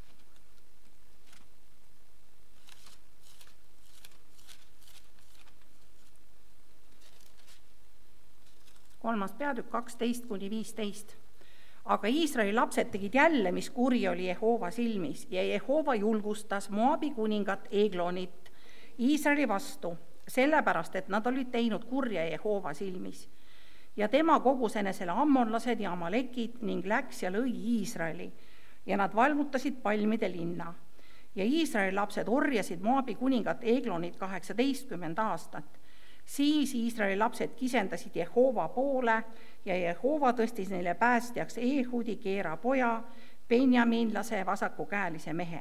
kolmas peatükk kaksteist kuni viisteist. Aga Iisraeli lapsed tegid jälle, mis kuri oli Jehova silmis, ja Jehova julgustas Moabi kuningat Eglonit Iisraeli vastu, sellepärast, et nad olid teinud kurja Jehova silmis. Ja tema kogus enesele ammonlased ja amalekid ning läks ja lõi Iisraeli, ja nad valmutasid palmide linna. Ja Iisraeli lapsed orjasid Moabi kuningat Eglonit kaheksateistkümmend aastat. Siis Iisraeli lapsed kisendasid Jehova poole ja Jehova tõstis neile päästjaks Ehudi keera poja, Benjaminlase vasakukäelise mehe.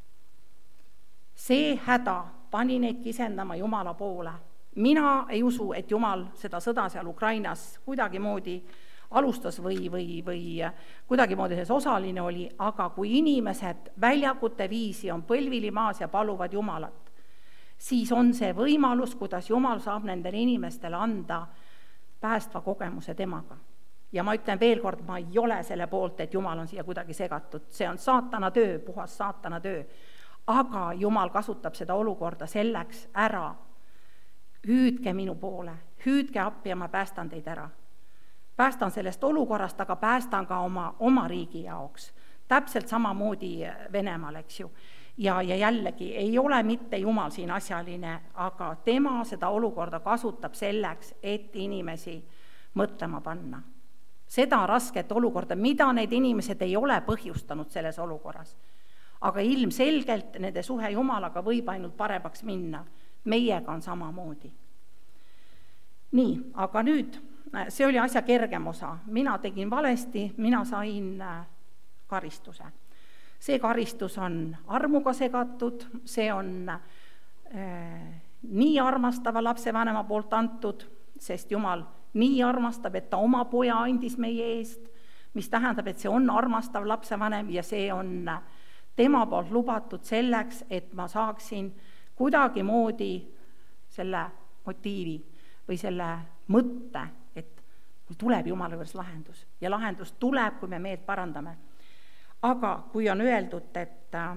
See häda pani neid kisendama Jumala poole. Mina ei usu, et Jumal seda sõda seal Ukrainas kuidagimoodi alustas või, või, või kuidagimoodi selles osaline oli, aga kui inimesed väljakute viisi on põlvili maas ja paluvad Jumalat, siis on see võimalus, kuidas Jumal saab nendele inimestele anda päästva kogemuse temaga. Ja ma ütlen veel kord, ma ei ole selle poolt, et Jumal on siia kuidagi segatud. See on saatana töö, puhas saatana töö. Aga Jumal kasutab seda olukorda selleks ära. Hüüdke minu poole, hüüdke appi ja ma päästan teid ära. Päästan sellest olukorrast, aga päästan ka oma, oma riigi jaoks. Täpselt samamoodi Venemaal, eks ju. Ja, ja jällegi ei ole mitte Jumal siin asjaline, aga tema seda olukorda kasutab selleks, et inimesi mõtlema panna. Seda rasket olukorda, mida need inimesed ei ole põhjustanud selles olukorras. Aga ilmselgelt nende suhe Jumalaga võib ainult paremaks minna. meiega on samamoodi. nii, aga nüüd, see oli asja kergem osa, mina tegin valesti, mina sain karistuse. see karistus on armuga segatud, see on äh, nii armastava lapsevanema poolt antud, sest Jumal nii armastab, et ta oma poja andis meie eest, mis tähendab, et see on armastav lapsevanem ja see on tema poolt lubatud selleks, et ma saaksin kuidagimoodi selle motiivi või selle mõtte, et mul tuleb Jumala juures lahendus ja lahendus tuleb, kui me meelt parandame. Aga kui on öeldud, et äh,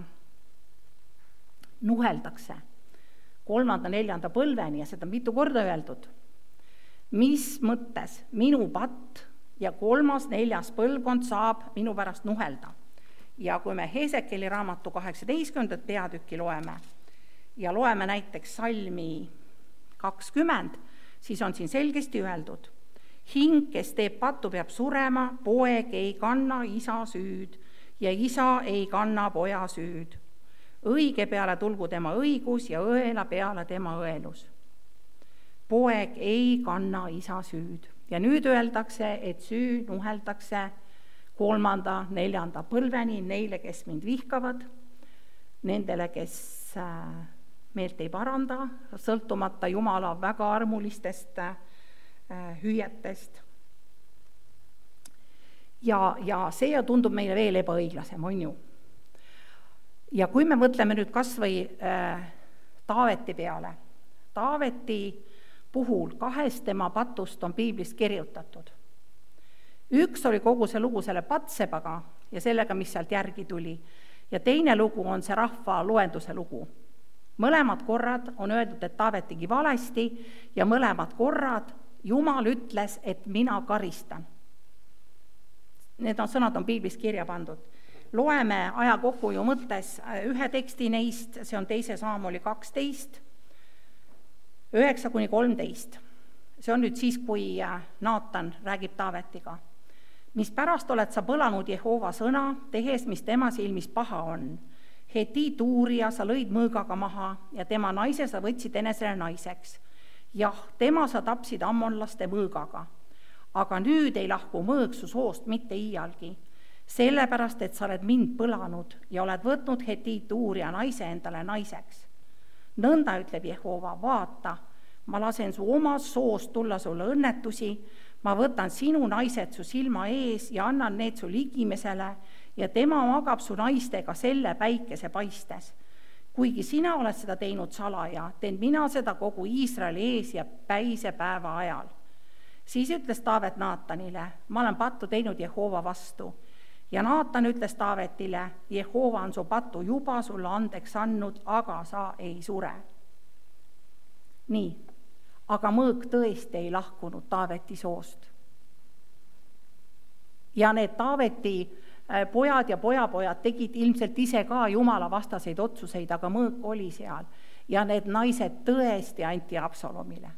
nuheldakse kolmanda, neljanda põlveni ja seda mitu korda öeldud, mis mõttes minu patt ja kolmas, neljas põlvkond saab minu pärast nuhelda. Ja kui me Hesekeli raamatu kaheksateistkümnendat peatükki loeme ja loeme näiteks salmi kakskümmend, siis on siin selgesti öeldud, hing, kes teeb pattu, peab surema, poeg ei kanna isa süüd ja isa ei kanna poja süüd. Õige peale tulgu tema õigus ja õela peale tema õelus. Poeg ei kanna isa süüd. Ja nüüd öeldakse, et süü nuheldakse kolmanda, neljanda põlveni neile, kes mind vihkavad, nendele, kes meelt ei paranda, sõltumata Jumala väga armulistest hüüetest. Ja, ja see tundub meile veel ebaõiglasem, on ju. Ja kui me mõtleme nüüd kas või äh, Taaveti peale, Taaveti puhul kahest tema patust on piiblist kirjutatud. Üks oli kogu see lugu selle Patsebaga ja sellega, mis sealt järgi tuli, ja teine lugu on see rahva loenduse lugu. Mõlemad korrad on öeldud, et Taavet tegi valesti ja mõlemad korrad Jumal ütles, et mina karistan. Need on, sõnad on piiblis kirja pandud. Loeme aja kokkuhoiu mõttes ühe teksti neist, see on teise Saamuli kaksteist, üheksa kuni kolmteist. See on nüüd siis, kui Naatan räägib Taavetiga. Mis pärast oled sa põlanud Jehova sõna, tehes, mis tema silmis paha on. Hetiit uurija sa lõid mõõgaga maha ja tema naise sa võtsid enesele naiseks. Jah, tema sa tapsid ammonlaste mõõgaga. Aga nüüd ei lahku mõõg su soost mitte iialgi, sellepärast, et sa oled mind põlanud ja oled võtnud hetiit uurija naise endale naiseks. Nõnda ütleb Jehova, vaata, ma lasen su omast soost tulla sulle õnnetusi, ma võtan sinu naised su silma ees ja annan need su ligimesele ja tema magab su naistega selle päikese paistes. Kuigi sina oled seda teinud salaja, teen mina seda kogu Iisraeli ees ja päise päeva ajal. Siis ütles Taavet Naatanile, ma olen pattu teinud Jehova vastu. Ja Naatan ütles Taavetile, Jehova on su pattu juba sulle andeks andnud, aga sa ei sure. Nii, aga mõõg tõesti ei lahkunud Taaveti soost. Ja need Taaveti pojad ja pojapojad tegid ilmselt ise ka Jumala vastaseid otsuseid, aga mõõg oli seal. Ja need naised tõesti anti Absalomile.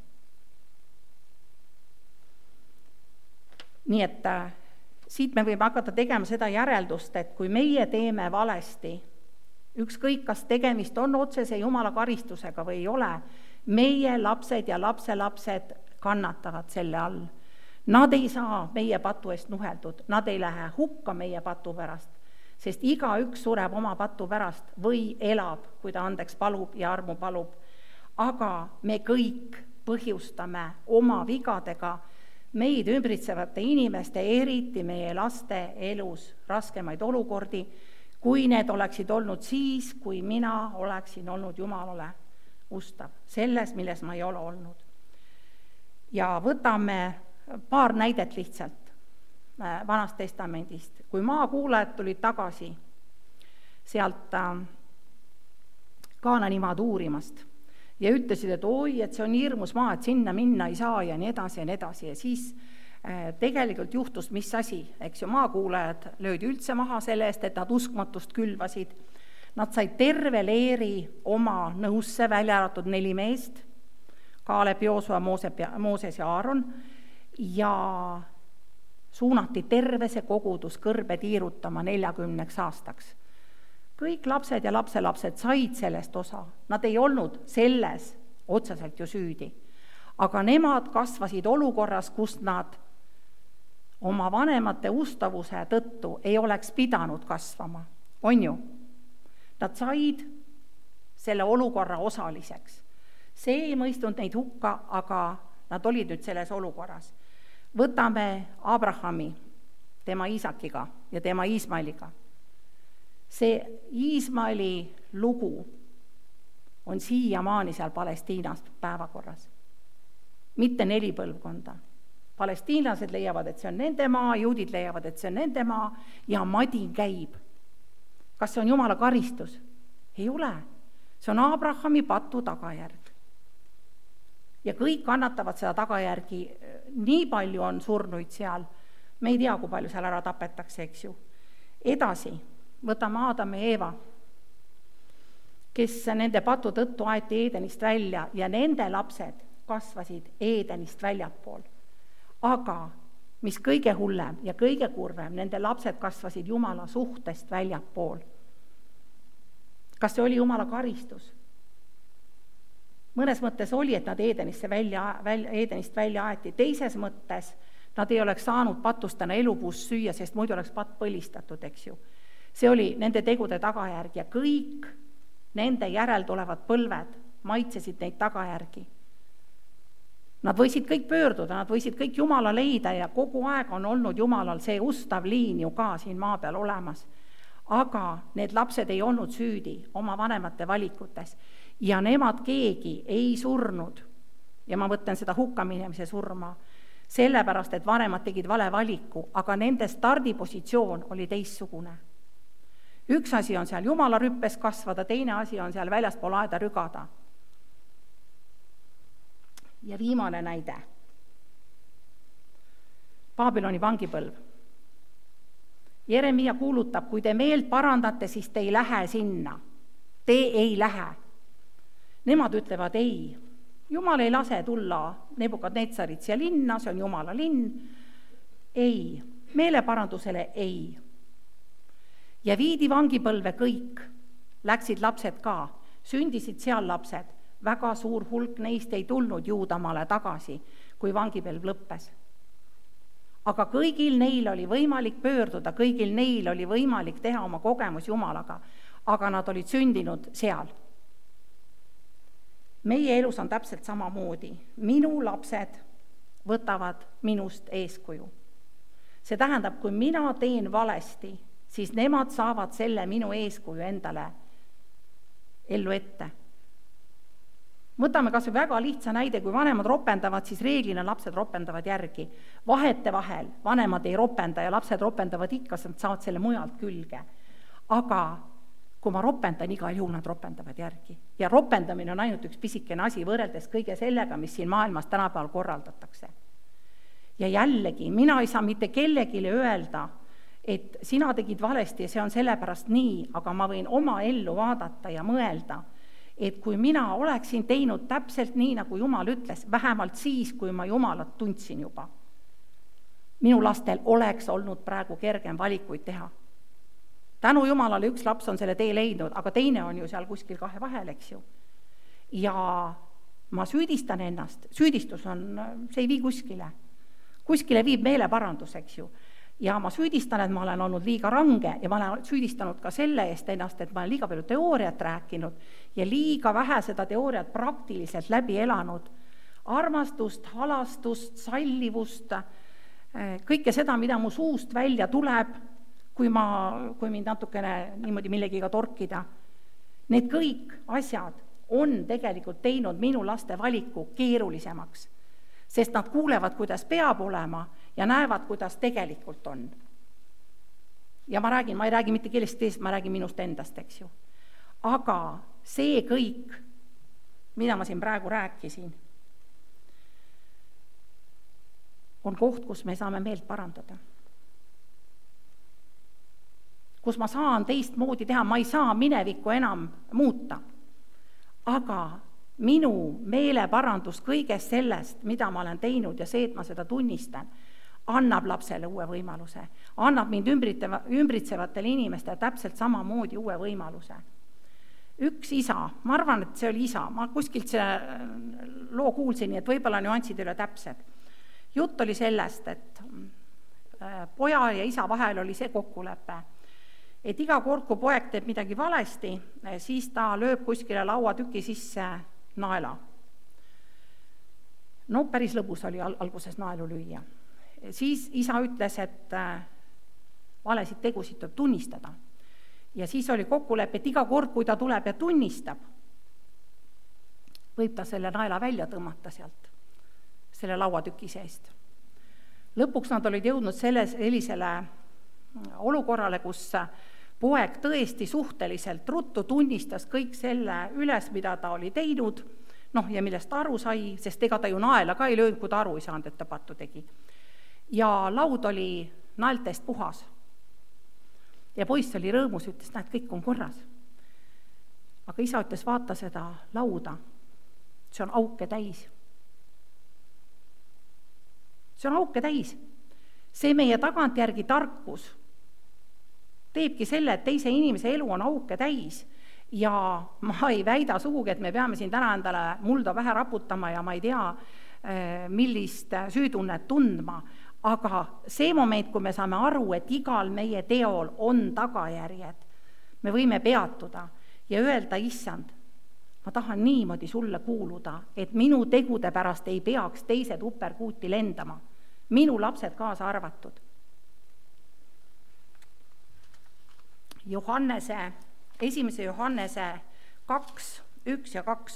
Nii et äh, siit me võime hakata tegema seda järeldust, et kui meie teeme valesti, ükskõik kas tegemist on otsese Jumala karistusega või ei ole, meie lapsed ja lapselapsed kannatavad selle all. Nad ei saa meie patu eest nuheldud, nad ei lähe hukka meie patu pärast, sest iga üks sureb oma patu pärast või elab, kui ta andeks palub ja armu palub. Aga me kõik põhjustame oma vigadega meid ümbritsevate inimeste, eriti meie laste elus raskemaid olukordi, kui need oleksid olnud siis, kui mina oleksin olnud Jumalale ustav, selles, milles ma ei ole olnud. Ja võtame paar näidet lihtsalt Vanast Testamendist. Kui maakuulajad tulid tagasi sealt Kaananimaad uurimast, ja ütlesid, et oi, et see on hirmus maa, et sinna minna ei saa ja nii edasi ja nii edasi. Ja siis äh, tegelikult juhtus mis asi, eks ju, maakuulajad löödi üldse maha selle eest, et nad uskmatust külvasid. Nad said terve leeri oma nõusse välja arvatud neli meest, Kaaleb, Joosua, Mooses ja Aaron, ja suunati terve see kogudus kõrbe tiirutama neljakümneks aastaks. Kõik lapsed ja lapselapsed said sellest osa. Nad ei olnud selles otseselt ju süüdi. Aga nemad kasvasid olukorras, kus nad oma vanemate ustavuse tõttu ei oleks pidanud kasvama, on ju? Nad said selle olukorra osaliseks. See ei mõistnud neid hukka, aga nad olid nüüd selles olukorras. Võtame Abrahami, tema Iisakiga ja tema Iismaeliga. See Iismaeli lugu on siiamaani seal Palestiinas päevakorras. Mitte neli põlvkonda. Palestiinlased leiavad, et see on nende maa, juudid leiavad, et see on nende maa ja madin käib. Kas see on Jumala karistus? Ei ole. See on Abrahami patu tagajärg. Ja kõik kannatavad seda tagajärgi, nii palju on surnuid seal, me ei tea, kui palju seal ära tapetakse, eks ju. Edasi, võtame Aadam ja Eeva, kes nende patu tõttu aeti Eedenist välja ja nende lapsed kasvasid Eedenist väljapool. Aga mis kõige hullem ja kõige kurvem, nende lapsed kasvasid Jumala suhtest väljapool. Kas see oli Jumala karistus? Mõnes mõttes oli, et nad Eedenisse välja, välja, Eedenist välja aeti. Teises mõttes nad ei oleks saanud patustana elupuust süüa, sest muidu oleks patt põlistatud, eks ju. See oli nende tegude tagajärg ja kõik nende järel tulevad põlved maitsesid neid tagajärgi. Nad võisid kõik pöörduda, nad võisid kõik Jumala leida ja kogu aeg on olnud Jumalal see ustav liin ju ka siin maa peal olemas. Aga need lapsed ei olnud süüdi oma vanemate valikutes ja nemad keegi ei surnud. Ja ma võtan seda hukkaminemise surma, sellepärast, et vanemad tegid vale valiku, aga nende stardipositsioon oli teissugune. Üks asi on seal Jumala rüppes kasvada, teine asi on seal väljaspool aeda rügada. Ja viimane näide. Babyloni vangipõlv. Jeremia kuulutab, kui te meelt parandate, siis te ei lähe sinna. Te ei lähe. Nemad ütlevad ei. Jumal ei lase tulla Nebukadnetsarit siia linna, see on Jumala linn. Ei. Meeleparandusele ei. Ja viidi vangipõlve kõik. Läksid lapsed ka. Sündisid seal lapsed. Väga suur hulk neist ei tulnud Juudamaale tagasi, kui vangipõlv lõppes. Aga kõigil neil oli võimalik pöörduda, kõigil neil oli võimalik teha oma kogemus Jumalaga, aga nad olid sündinud seal. Meie elus on täpselt samamoodi. Minu lapsed võtavad minust eeskuju. See tähendab, kui mina teen valesti, siis nemad saavad selle minu eeskuju endale ellu ette. Võtame kas või väga lihtsa näide, kui vanemad ropendavad, siis reeglina lapsed ropendavad järgi. Vahete vahel vanemad ei ropenda ja lapsed ropendavad ikka, nad saavad selle mujalt külge. Aga kui ma ropendan, igal juhul nad ropendavad järgi. Ja ropendamine on ainult üks pisikene asi võrreldes kõige sellega, mis siin maailmas tänapäeval korraldatakse. Ja jällegi, mina ei saa mitte kellegile öelda, et sina tegid valesti ja see on sellepärast nii, aga ma võin oma ellu vaadata ja mõelda, et kui mina oleksin teinud täpselt nii, nagu Jumal ütles, vähemalt siis, kui ma Jumalat tundsin juba, minu lastel oleks olnud praegu kergem valikuid teha. Tänu Jumalale üks laps on selle tee leidnud, aga teine on ju seal kuskil kahe vahel, eks ju. Ja ma süüdistan ennast, süüdistus on, see ei vii kuskile. Kuskile viib meeleparandus, eks ju. Ja ma süüdistan, et ma olen olnud liiga range ja ma olen süüdistanud ka selle eest ennast, et ma olen liiga palju teooriat rääkinud ja liiga vähe seda teooriat praktiliselt läbi elanud. Armastust, halastust, sallivust, kõike seda, mida mu suust välja tuleb, kui, ma, kui mind natukene niimoodi millegiga torkida. Need kõik asjad on tegelikult teinud minu laste valiku keerulisemaks, sest nad kuulevad, kuidas peab olema ja näevad, kuidas tegelikult on. Ja ma räägin, ma ei räägi mitte kellest teist, ma räägin minust endast, eks ju. Aga see kõik, mida ma siin praegu rääkisin, on koht, kus me saame meelt parandada. Kus ma saan teist moodi teha, ma ei saa minevikku enam muuta. Aga minu meeleparandus kõigest sellest, mida ma olen teinud ja see, et ma seda tunnistan, annab lapsele uue võimaluse. Annab mind ümbritsevatele inimestele täpselt samamoodi uue võimaluse. üks isa, ma arvan, et see oli isa, ma kuskilt see loo kuulsin, nii et võib-olla nüansid ei ole täpsed. Jutt oli sellest, et poja ja isa vahel oli see kokkulepe, et iga kord, kui poeg teeb midagi valesti, siis ta lööb kuskile lauatüki sisse naela. No päris lõbus oli alguses naelu lüüa. Siis isa ütles, et valesid tegusid tuleb tunnistada. Ja siis oli kokkulepe, et iga kord, kui ta tuleb ja tunnistab, võib ta selle naela välja tõmmata sealt, selle lauatüki seest. Lõpuks nad olid jõudnud selles sellisele olukorrale, kus poeg tõesti suhteliselt ruttu tunnistas kõik selle üles, mida ta oli teinud, noh, ja millest ta aru sai, sest ega ta ju naela ka ei löönud, kui ta aru ei saanud, et ta pattu tegi. Ja laud oli naeltest puhas. Ja poiss oli rõõmus, ütles, näed, kõik on korras. Aga isa ütles, vaata seda lauda, see on auke täis. See on auke täis. See meie tagantjärgi tarkus teebki selle, et teise inimese elu on auke täis ja ma ei väida sugugi, et me peame siin täna endale mulda vähe raputama ja ma ei tea, millist süütunnet tundma, aga see moment, kui me saame aru, et igal meie teol on tagajärjed, me võime peatuda ja öelda, issand, ma tahan niimoodi sulle kuuluda, et minu tegude pärast ei peaks teised uperkuuti lendama, minu lapsed kaasa arvatud. Johannese, esimese Johannese kaks, üks ja kaks.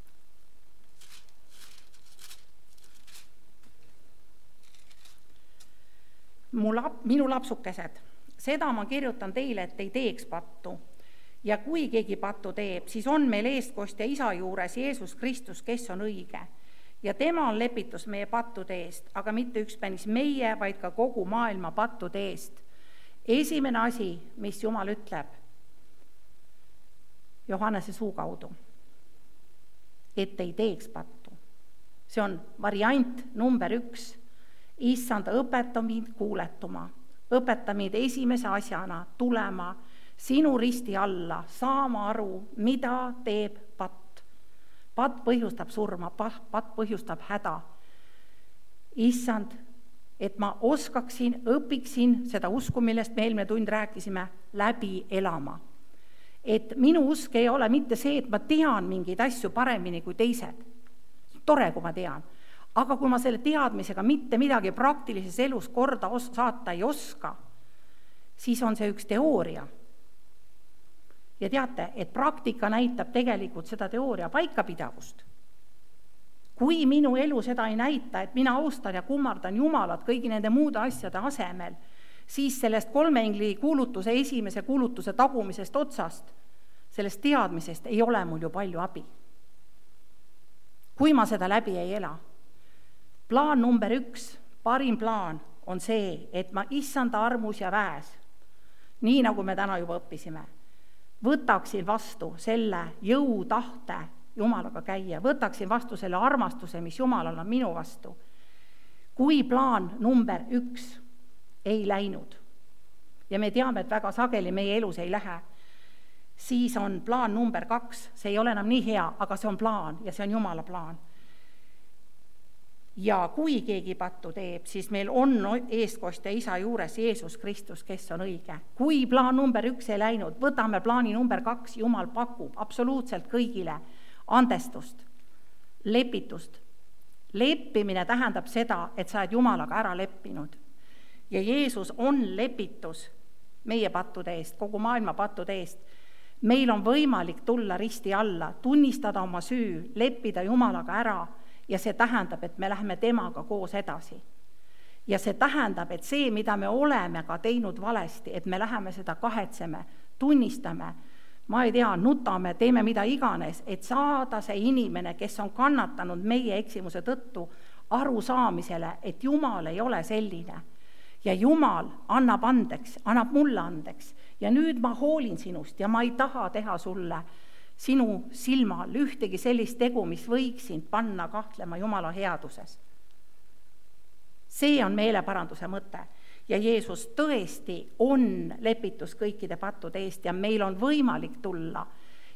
Mu lap, minu lapsukesed, seda ma kirjutan teile, et ei teeks pattu. Ja kui keegi pattu teeb, siis on meil eestkostja isa juures Jeesus Kristus, kes on õige. Ja tema on lepitus meie pattude eest, aga mitte ükspänis meie, vaid ka kogu maailma pattude eest. Esimene asi, mis Jumal ütleb Johannese suu kaudu, et ei teeks pattu. See on variant number üks. Issanda, õpeta mind kuuletuma, õpeta mind esimese asjana tulema sinu risti alla, saama aru, mida teeb patt. Patt põhjustab surma, patt põhjustab häda. Issand, et ma oskaksin, õpiksin seda usku, millest me eelmine tund rääkisime, läbi elama. Et minu usk ei ole mitte see, et ma tean mingeid asju paremini kui teised. Tore, kui ma tean. Aga kui ma selle teadmisega mitte midagi praktilises elus korda os- saata ei oska, siis on see üks teooria. Ja teate, et praktika näitab tegelikult seda teooria paikapidavust. Kui minu elu seda ei näita, et mina austan ja kummardan Jumalat kõigi nende muude asjade asemel, siis sellest kolme ingli kuulutuse esimese kuulutuse tagumisest otsast, sellest teadmisest ei ole mul ju palju abi. Kui ma seda läbi ei ela. Plaan number üks, parim plaan on see, et ma issanda armus ja väes, nii nagu me täna juba õppisime, võtaksin vastu selle jõu tahte Jumalaga käia, võtaksin vastu selle armastuse, mis Jumalal on minu vastu. Kui plaan number üks ei läinud, ja me teame, et väga sageli meie elus ei lähe, siis on plaan number kaks, see ei ole enam nii hea, aga see on plaan ja see on Jumala plaan. Ja kui keegi pattu teeb, siis meil on eestkostja isa juures Jeesus Kristus, kes on õige. Kui plaan number üks ei läinud, võtame plaani number kaks, Jumal pakub absoluutselt kõigile andestust, lepitust. Leppimine tähendab seda, et sa oled Jumalaga ära leppinud. Ja Jeesus on lepitus meie pattude eest, kogu maailma pattude eest. Meil on võimalik tulla risti alla, tunnistada oma süü, leppida Jumalaga ära ja see tähendab, et me läheme temaga koos edasi. Ja see tähendab, et see, mida me oleme ka teinud valesti, et me läheme seda kahetseme, tunnistame, ma ei tea, nutame, teeme mida iganes, et saada see inimene, kes on kannatanud meie eksimuse tõttu aru saamisele, et Jumal ei ole selline. Ja Jumal annab andeks, annab mulle andeks. Ja nüüd ma hoolin sinust ja ma ei taha teha sulle sinu silmal ühtegi sellist tegu, mis võiks sind panna kahtlema Jumala headuses. See on meeleparanduse mõte. Ja Jeesus tõesti on lepitus kõikide pattude eest ja meil on võimalik tulla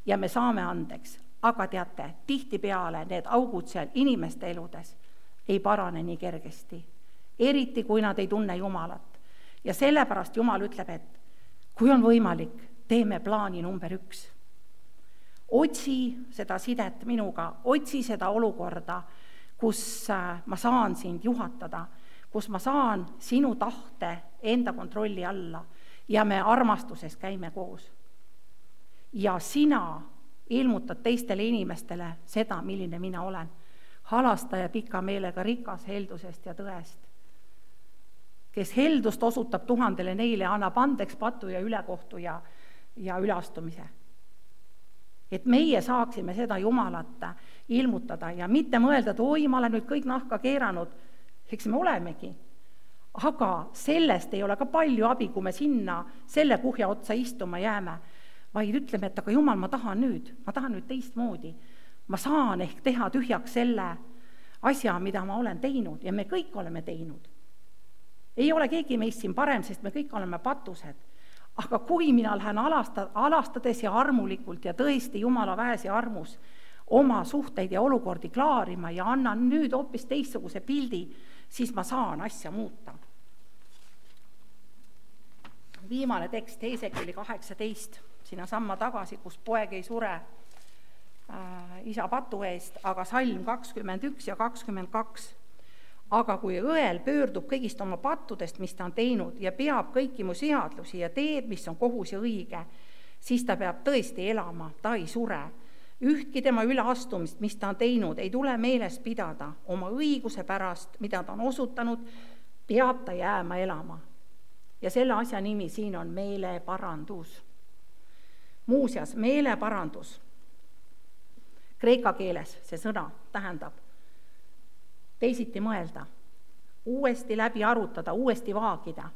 ja me saame andeks. Aga teate, tihtipeale need augud seal inimeste eludes ei parane nii kergesti, eriti kui nad ei tunne Jumalat. Ja sellepärast Jumal ütleb, et kui on võimalik, teeme plaani number üks. Otsi seda sidet minuga, otsi seda olukorda, kus ma saan sind juhatada, kus ma saan sinu tahte enda kontrolli alla ja me armastuses käime koos. Ja sina ilmutad teistele inimestele seda, milline mina olen. Halastaja pika meelega rikas heldusest ja tõest. Kes heldust osutab tuhandele neile, annab andeks patu ja ülekohtu ja, ja üleastumise. Et meie saaksime seda Jumalat ilmutada ja mitte mõelda, et oi, ma olen nüüd kõik nahka keeranud, eks me olemegi. Aga sellest ei ole ka palju abi, kui me sinna selle kuhja otsa istuma jääme, vaid ütleme, et aga Jumal, ma tahan nüüd, ma tahan nüüd teistmoodi. Ma saan ehk teha tühjaks selle asja, mida ma olen teinud ja me kõik oleme teinud. Ei ole keegi meist siin parem, sest me kõik oleme patused. Aga kui mina lähen alasta, alastades ja armulikult ja tõesti Jumala väes ja armus oma suhteid ja olukordi klaarima ja annan nüüd hoopis teistsuguse pildi, siis ma saan asja muuta. Viimane tekst, Heesekieli kaheksateist, sinna samma tagasi, kus poeg ei sure äh, isa patu eest, aga salm kakskümmend üks ja kakskümmend kaks. Aga kui õel pöördub kõigist oma pattudest, mis ta on teinud, ja peab kõiki mu seadlusi ja teeb, mis on kohus ja õige, siis ta peab tõesti elama, ta ei sure. Ühtki tema üleastumist, mis ta on teinud, ei tule meeles pidada oma õiguse pärast, mida ta on osutanud, peab ta jääma elama. Ja selle asja nimi siin on meeleparandus. Muuseas, meeleparandus kreeka keeles see sõna tähendab teisiti mõelda, uuesti läbi arutada, uuesti vaagida.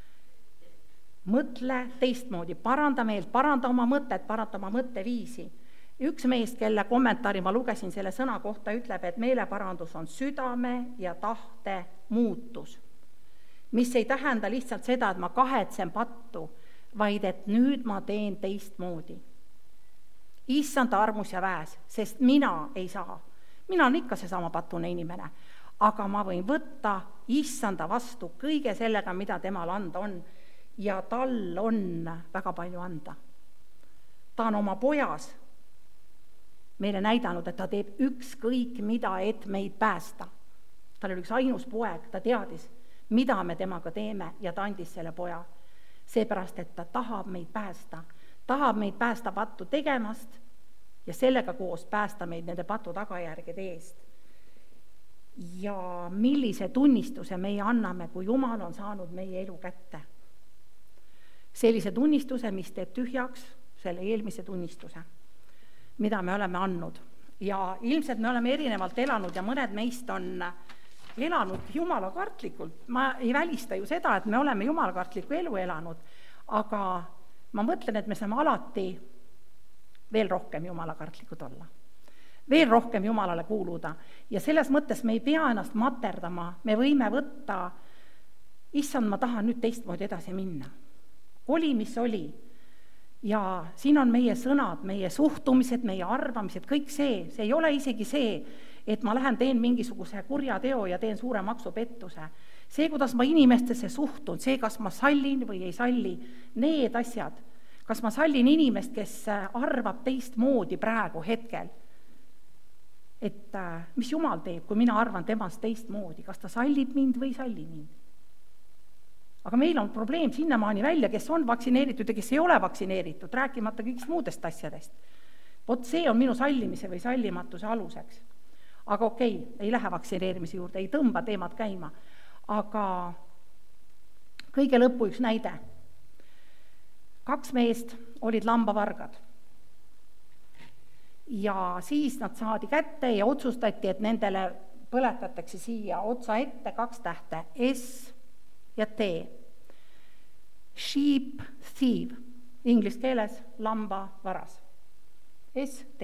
Mõtle teistmoodi, paranda meelt, paranda oma mõtet, paranda oma mõtteviisi. Üks meest, kelle kommentaari ma lugesin selle sõna kohta, ütleb, et meeleparandus on südame ja tahte muutus, mis ei tähenda lihtsalt seda, et ma kahetsen pattu, vaid et nüüd ma teen teistmoodi. Issand armus ja väes, sest mina ei saa. Mina olen ikka seesama patune inimene, aga ma võin võtta issanda vastu kõige sellega, mida temal anda on, ja tal on väga palju anda. Ta on oma pojas meile näidanud, et ta teeb ükskõik mida, et meid päästa. Tal oli üks ainus poeg, ta teadis, mida me temaga teeme, ja ta andis selle poja. Seepärast, et ta tahab meid päästa, tahab meid päästa pattu tegemast ja sellega koos päästa meid nende patu tagajärgede eest. Ja millise tunnistuse meie anname, kui Jumal on saanud meie elu kätte. Sellise tunnistuse, mis teeb tühjaks selle eelmise tunnistuse, mida me oleme andnud. Ja ilmselt me oleme erinevalt elanud ja mõned meist on elanud jumalakartlikult. Ma ei välista ju seda, et me oleme jumalakartlikku elu elanud, aga ma mõtlen, et me saame alati veel rohkem jumalakartlikud olla. Veel rohkem Jumalale kuuluda. Ja selles mõttes me ei pea ennast materdama, me võime võtta, issand, ma tahan nüüd teistmoodi edasi minna. Oli, mis oli. Ja siin on meie sõnad, meie suhtumised, meie arvamised, kõik see. See ei ole isegi see, et ma lähen teen mingisuguse kurja teo ja teen suure maksupettuse. See, kuidas ma inimestesse suhtun, see, kas ma sallin või ei salli, need asjad, kas ma sallin inimest, kes arvab teistmoodi praegu hetkel, et mis Jumal teeb, kui mina arvan temast teistmoodi, kas ta sallib mind või ei salli mind. Aga meil on probleem sinnamaani välja, kes on vaktsineeritud ja kes ei ole vaktsineeritud, rääkimata kõigist muudest asjadest. Vot see on minu sallimise või sallimatuse aluseks. Aga okei, ei lähe vaktsineerimise juurde, ei tõmba teemad käima. Aga kõige lõppu üks näide. Kaks meest olid lambavargad. Ja siis nad saadi kätte ja otsustati, et nendele põletatakse siia otsa ette kaks tähte, S ja T. Sheep thief, inglis keeles lamba varas. S T.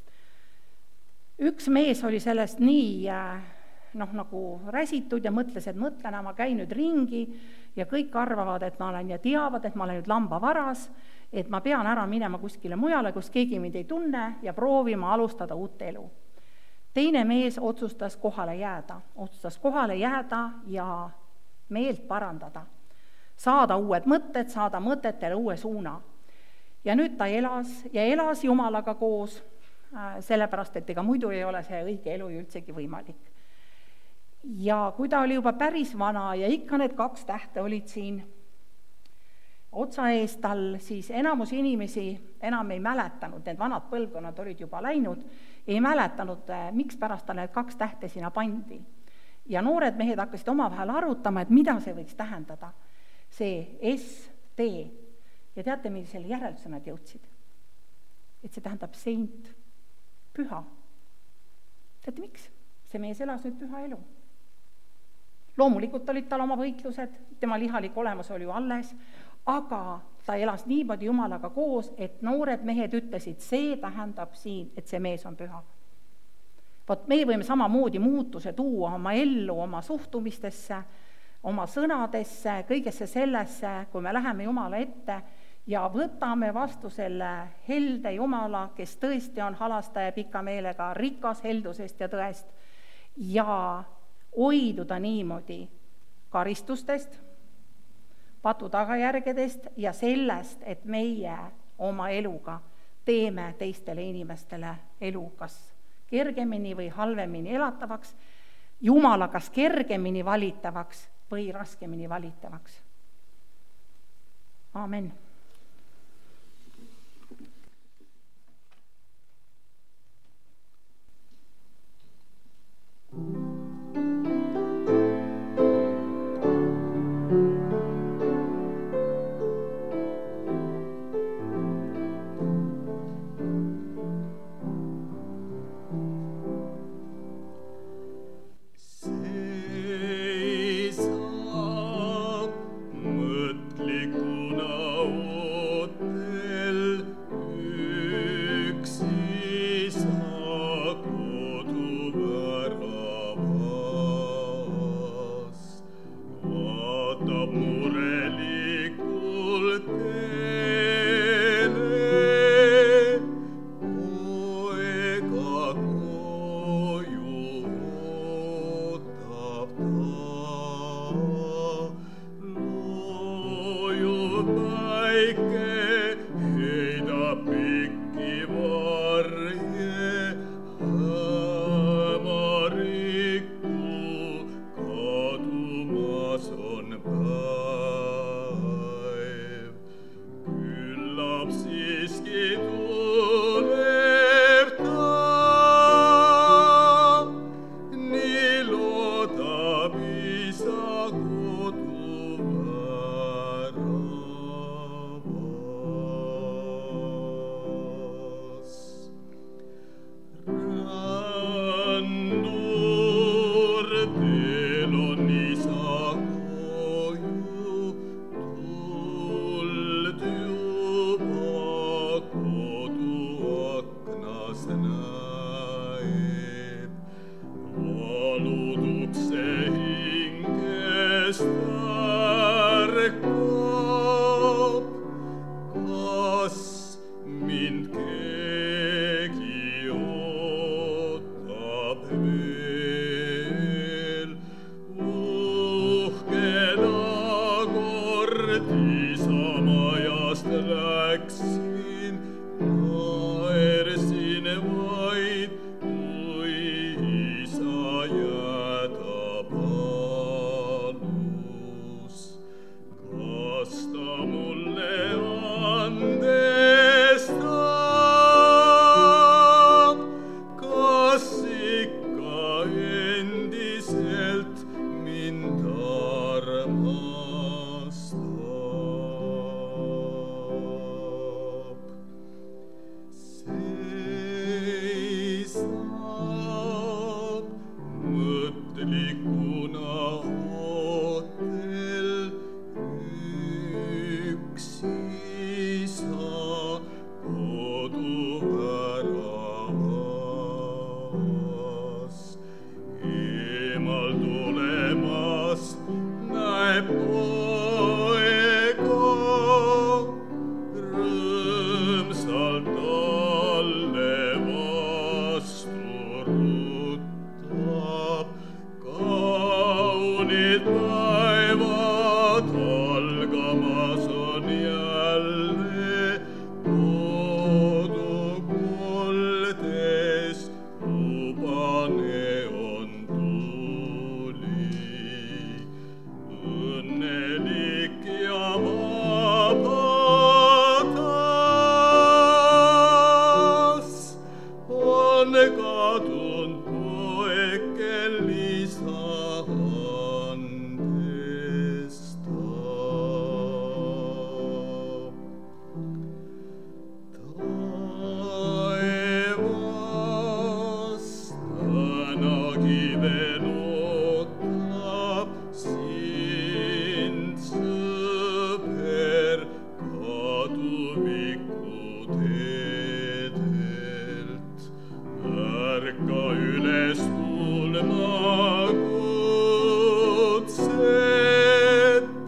Üks mees oli sellest nii noh, nagu räsitud ja mõtles, et mõtlen, ma käin nüüd ringi ja kõik arvavad, et ma olen ja teavad, et ma olen nüüd lamba varas et ma pean ära minema kuskile mujale, kus keegi mind ei tunne ja proovima alustada uut elu. Teine mees otsustas kohale jääda, otsustas kohale jääda ja meelt parandada, saada uued mõtted, saada mõtetele uue suuna. Ja nüüd ta elas ja elas Jumalaga koos, sellepärast, et ega muidu ei ole see õige elu ju üldsegi võimalik. Ja kui ta oli juba päris vana ja ikka need kaks tähte olid siin otsa ees tal, siis enamus inimesi enam ei mäletanud, need vanad põlvkonnad olid juba läinud, ei mäletanud, miks pärast tal need kaks tähte sinna pandi. Ja noored mehed hakkasid omavahel arutama, et mida see võiks tähendada, see S, T. Ja teate, millisele järelduse nad jõudsid? Et see tähendab seint, püha. Teate, miks? See mees elas nüüd püha elu. Loomulikult olid tal oma võitlused, tema lihalik olemus oli ju alles, aga ta elas niimoodi Jumalaga koos, et noored mehed ütlesid, see tähendab siin, et see mees on püha. Vot meie võime samamoodi muutuse tuua oma ellu, oma suhtumistesse, oma sõnadesse, kõigesse sellesse, kui me läheme Jumala ette ja võtame vastu selle helde Jumala, kes tõesti on halastaja pika meelega, rikas heldusest ja tõest, ja hoiduda niimoodi karistustest, patu tagajärgedest ja sellest, et meie oma eluga teeme teistele inimestele elu kas kergemini või halvemini elatavaks, Jumala kas kergemini valitavaks või raskemini valitavaks. Aamen. teedelt. Ärka üles kuulma kutset,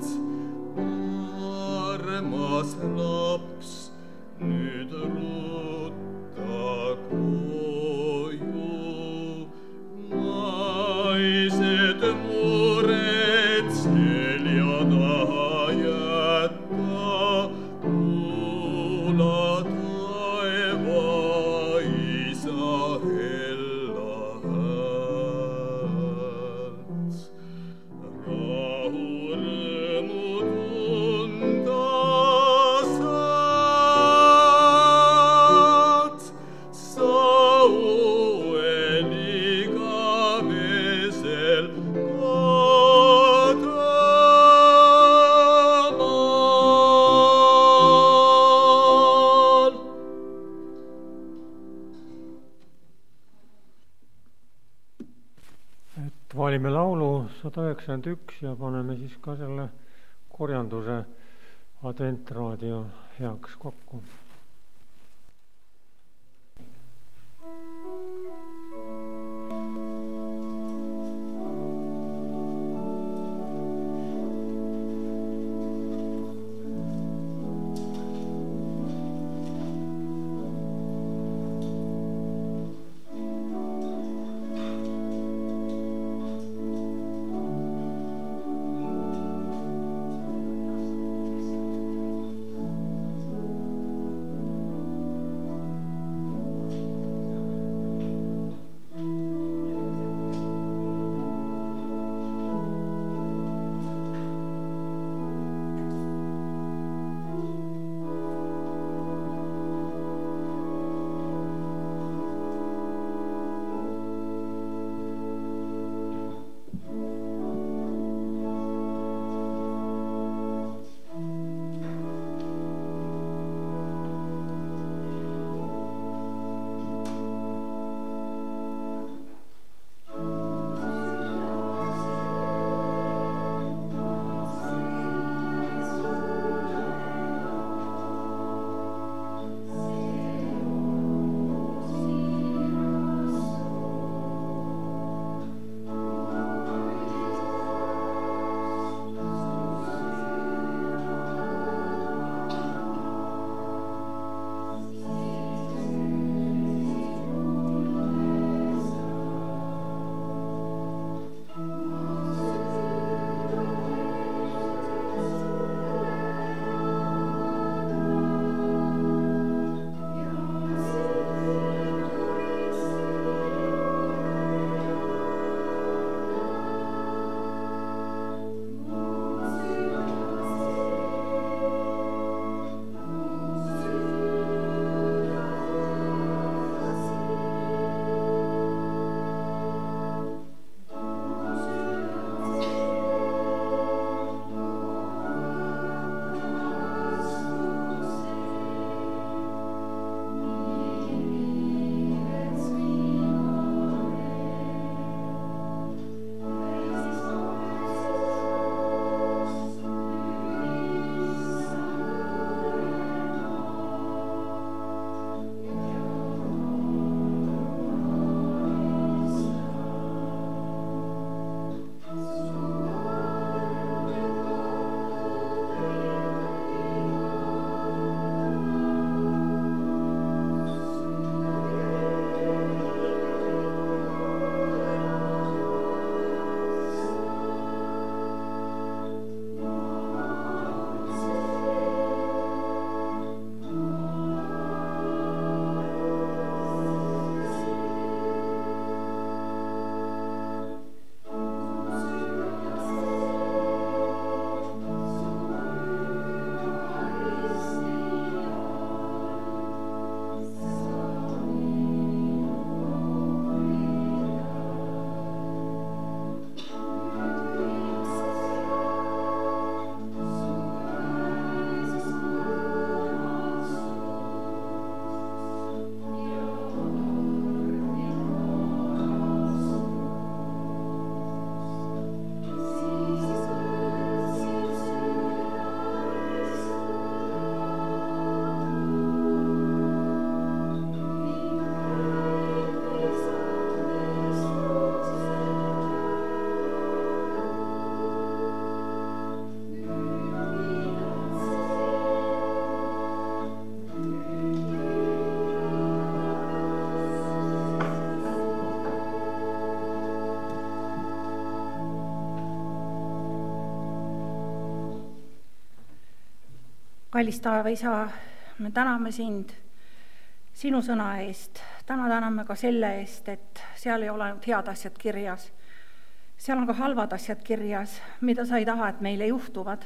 armas laps, nüüd rutta koju. Naised mured selja taha jätta, kuula taeva isa hella häält. Rahu rõõmu tunda saad, sa uueliga vesel kodumaal. et valime laulu sada üheksakümmend üks ja paneme siis ka selle korjanduse Adventraadio heaks kokku. kallis taeva isa, me täname sind sinu sõna eest. Täna täname ka selle eest, et seal ei ole ainult head asjad kirjas. Seal on ka halvad asjad kirjas, mida sa ei taha, et meile juhtuvad.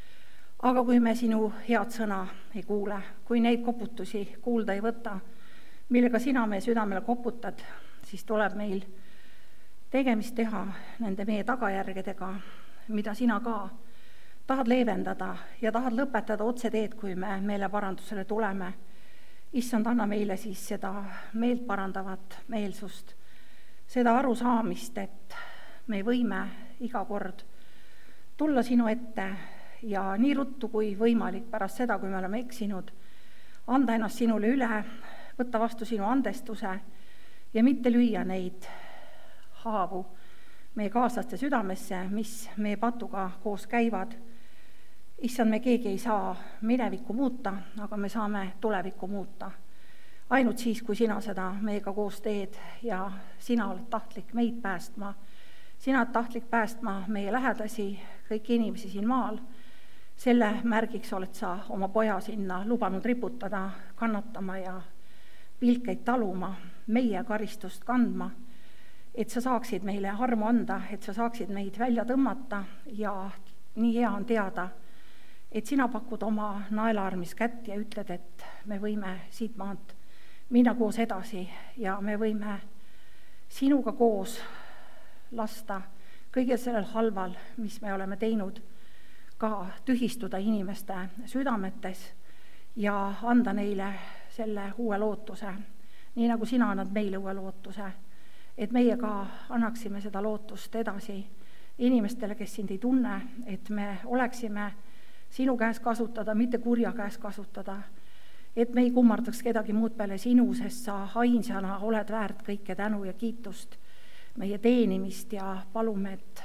Aga kui me sinu head sõna ei kuule, kui neid koputusi kuulda ei võta, millega sina meie südamele koputad, siis tuleb meil tegemist teha nende meie tagajärgedega, mida sina ka tahad leevendada ja tahad lõpetada otseteed, kui me meeleparandusele tuleme. Issand, anna meile siis seda meelt parandavat meelsust, seda arusaamist, et me võime iga kord tulla sinu ette ja nii ruttu kui võimalik pärast seda, kui me oleme eksinud, anda ennast sinule üle, võtta vastu sinu andestuse ja mitte lüüa neid haavu meie kaaslaste südamesse, mis meie patuga koos käivad. Issand, me keegi ei saa minevikku muuta, aga me saame tulevikku muuta. Ainult siis, kui sina seda meiega koos teed ja sina oled tahtlik meid päästma. Sina oled tahtlik päästma meie lähedasi, kõiki inimesi siin maal. Selle märgiks oled sa oma poja sinna lubanud riputada, kannatama ja pilkeid taluma, meie karistust kandma, et sa saaksid meile armu anda, et sa saaksid meid välja tõmmata ja nii hea on teada, et sina pakud oma naelaarmis kätt ja ütled, et me võime siit maalt minna koos edasi ja me võime sinuga koos lasta kõigel sellel halval, mis me oleme teinud, ka tühistuda inimeste südametes ja anda neile selle uue lootuse, nii nagu sina annad meile uue lootuse, et meie ka annaksime seda lootust edasi inimestele, kes sind ei tunne, et me oleksime sinu käes kasutada, mitte kurja käes kasutada, et me ei kummardaks kedagi muud peale sinu, sest sa ainsana oled väärt kõike tänu ja kiitust, meie teenimist ja palume, et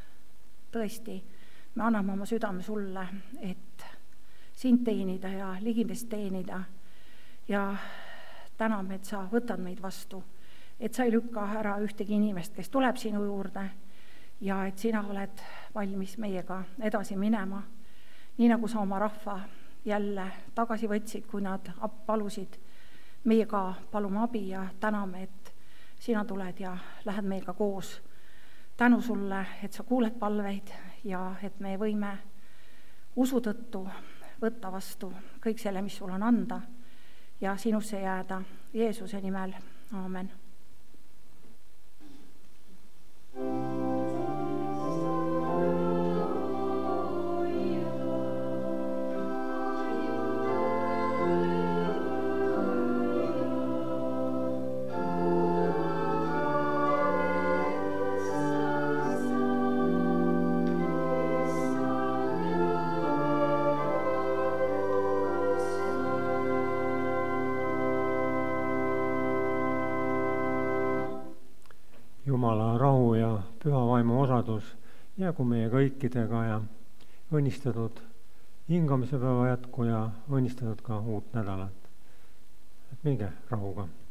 tõesti me anname oma südame sulle, et sind teenida ja ligimest teenida ja täname, et sa võtad meid vastu, et sa ei lükka ära ühtegi inimest, kes tuleb sinu juurde ja et sina oled valmis meiega edasi minema. Nii nagu sa oma rahva jälle tagasi võtsid, kui nad palusid, meie ka palume abi ja täname, et sina tuled ja lähed meiega koos. Tänu sulle, et sa kuuled palveid ja et me võime usu tõttu võtta vastu kõik selle, mis sul on anda ja sinusse jääda. Jeesuse nimel, aamen. Jumala rahu ja püha vaimu osadus jäägu meie kõikidega ja õnnistatud hingamise päeva jätku ja õnnistatud ka uut nädalat. Et minge rahuga.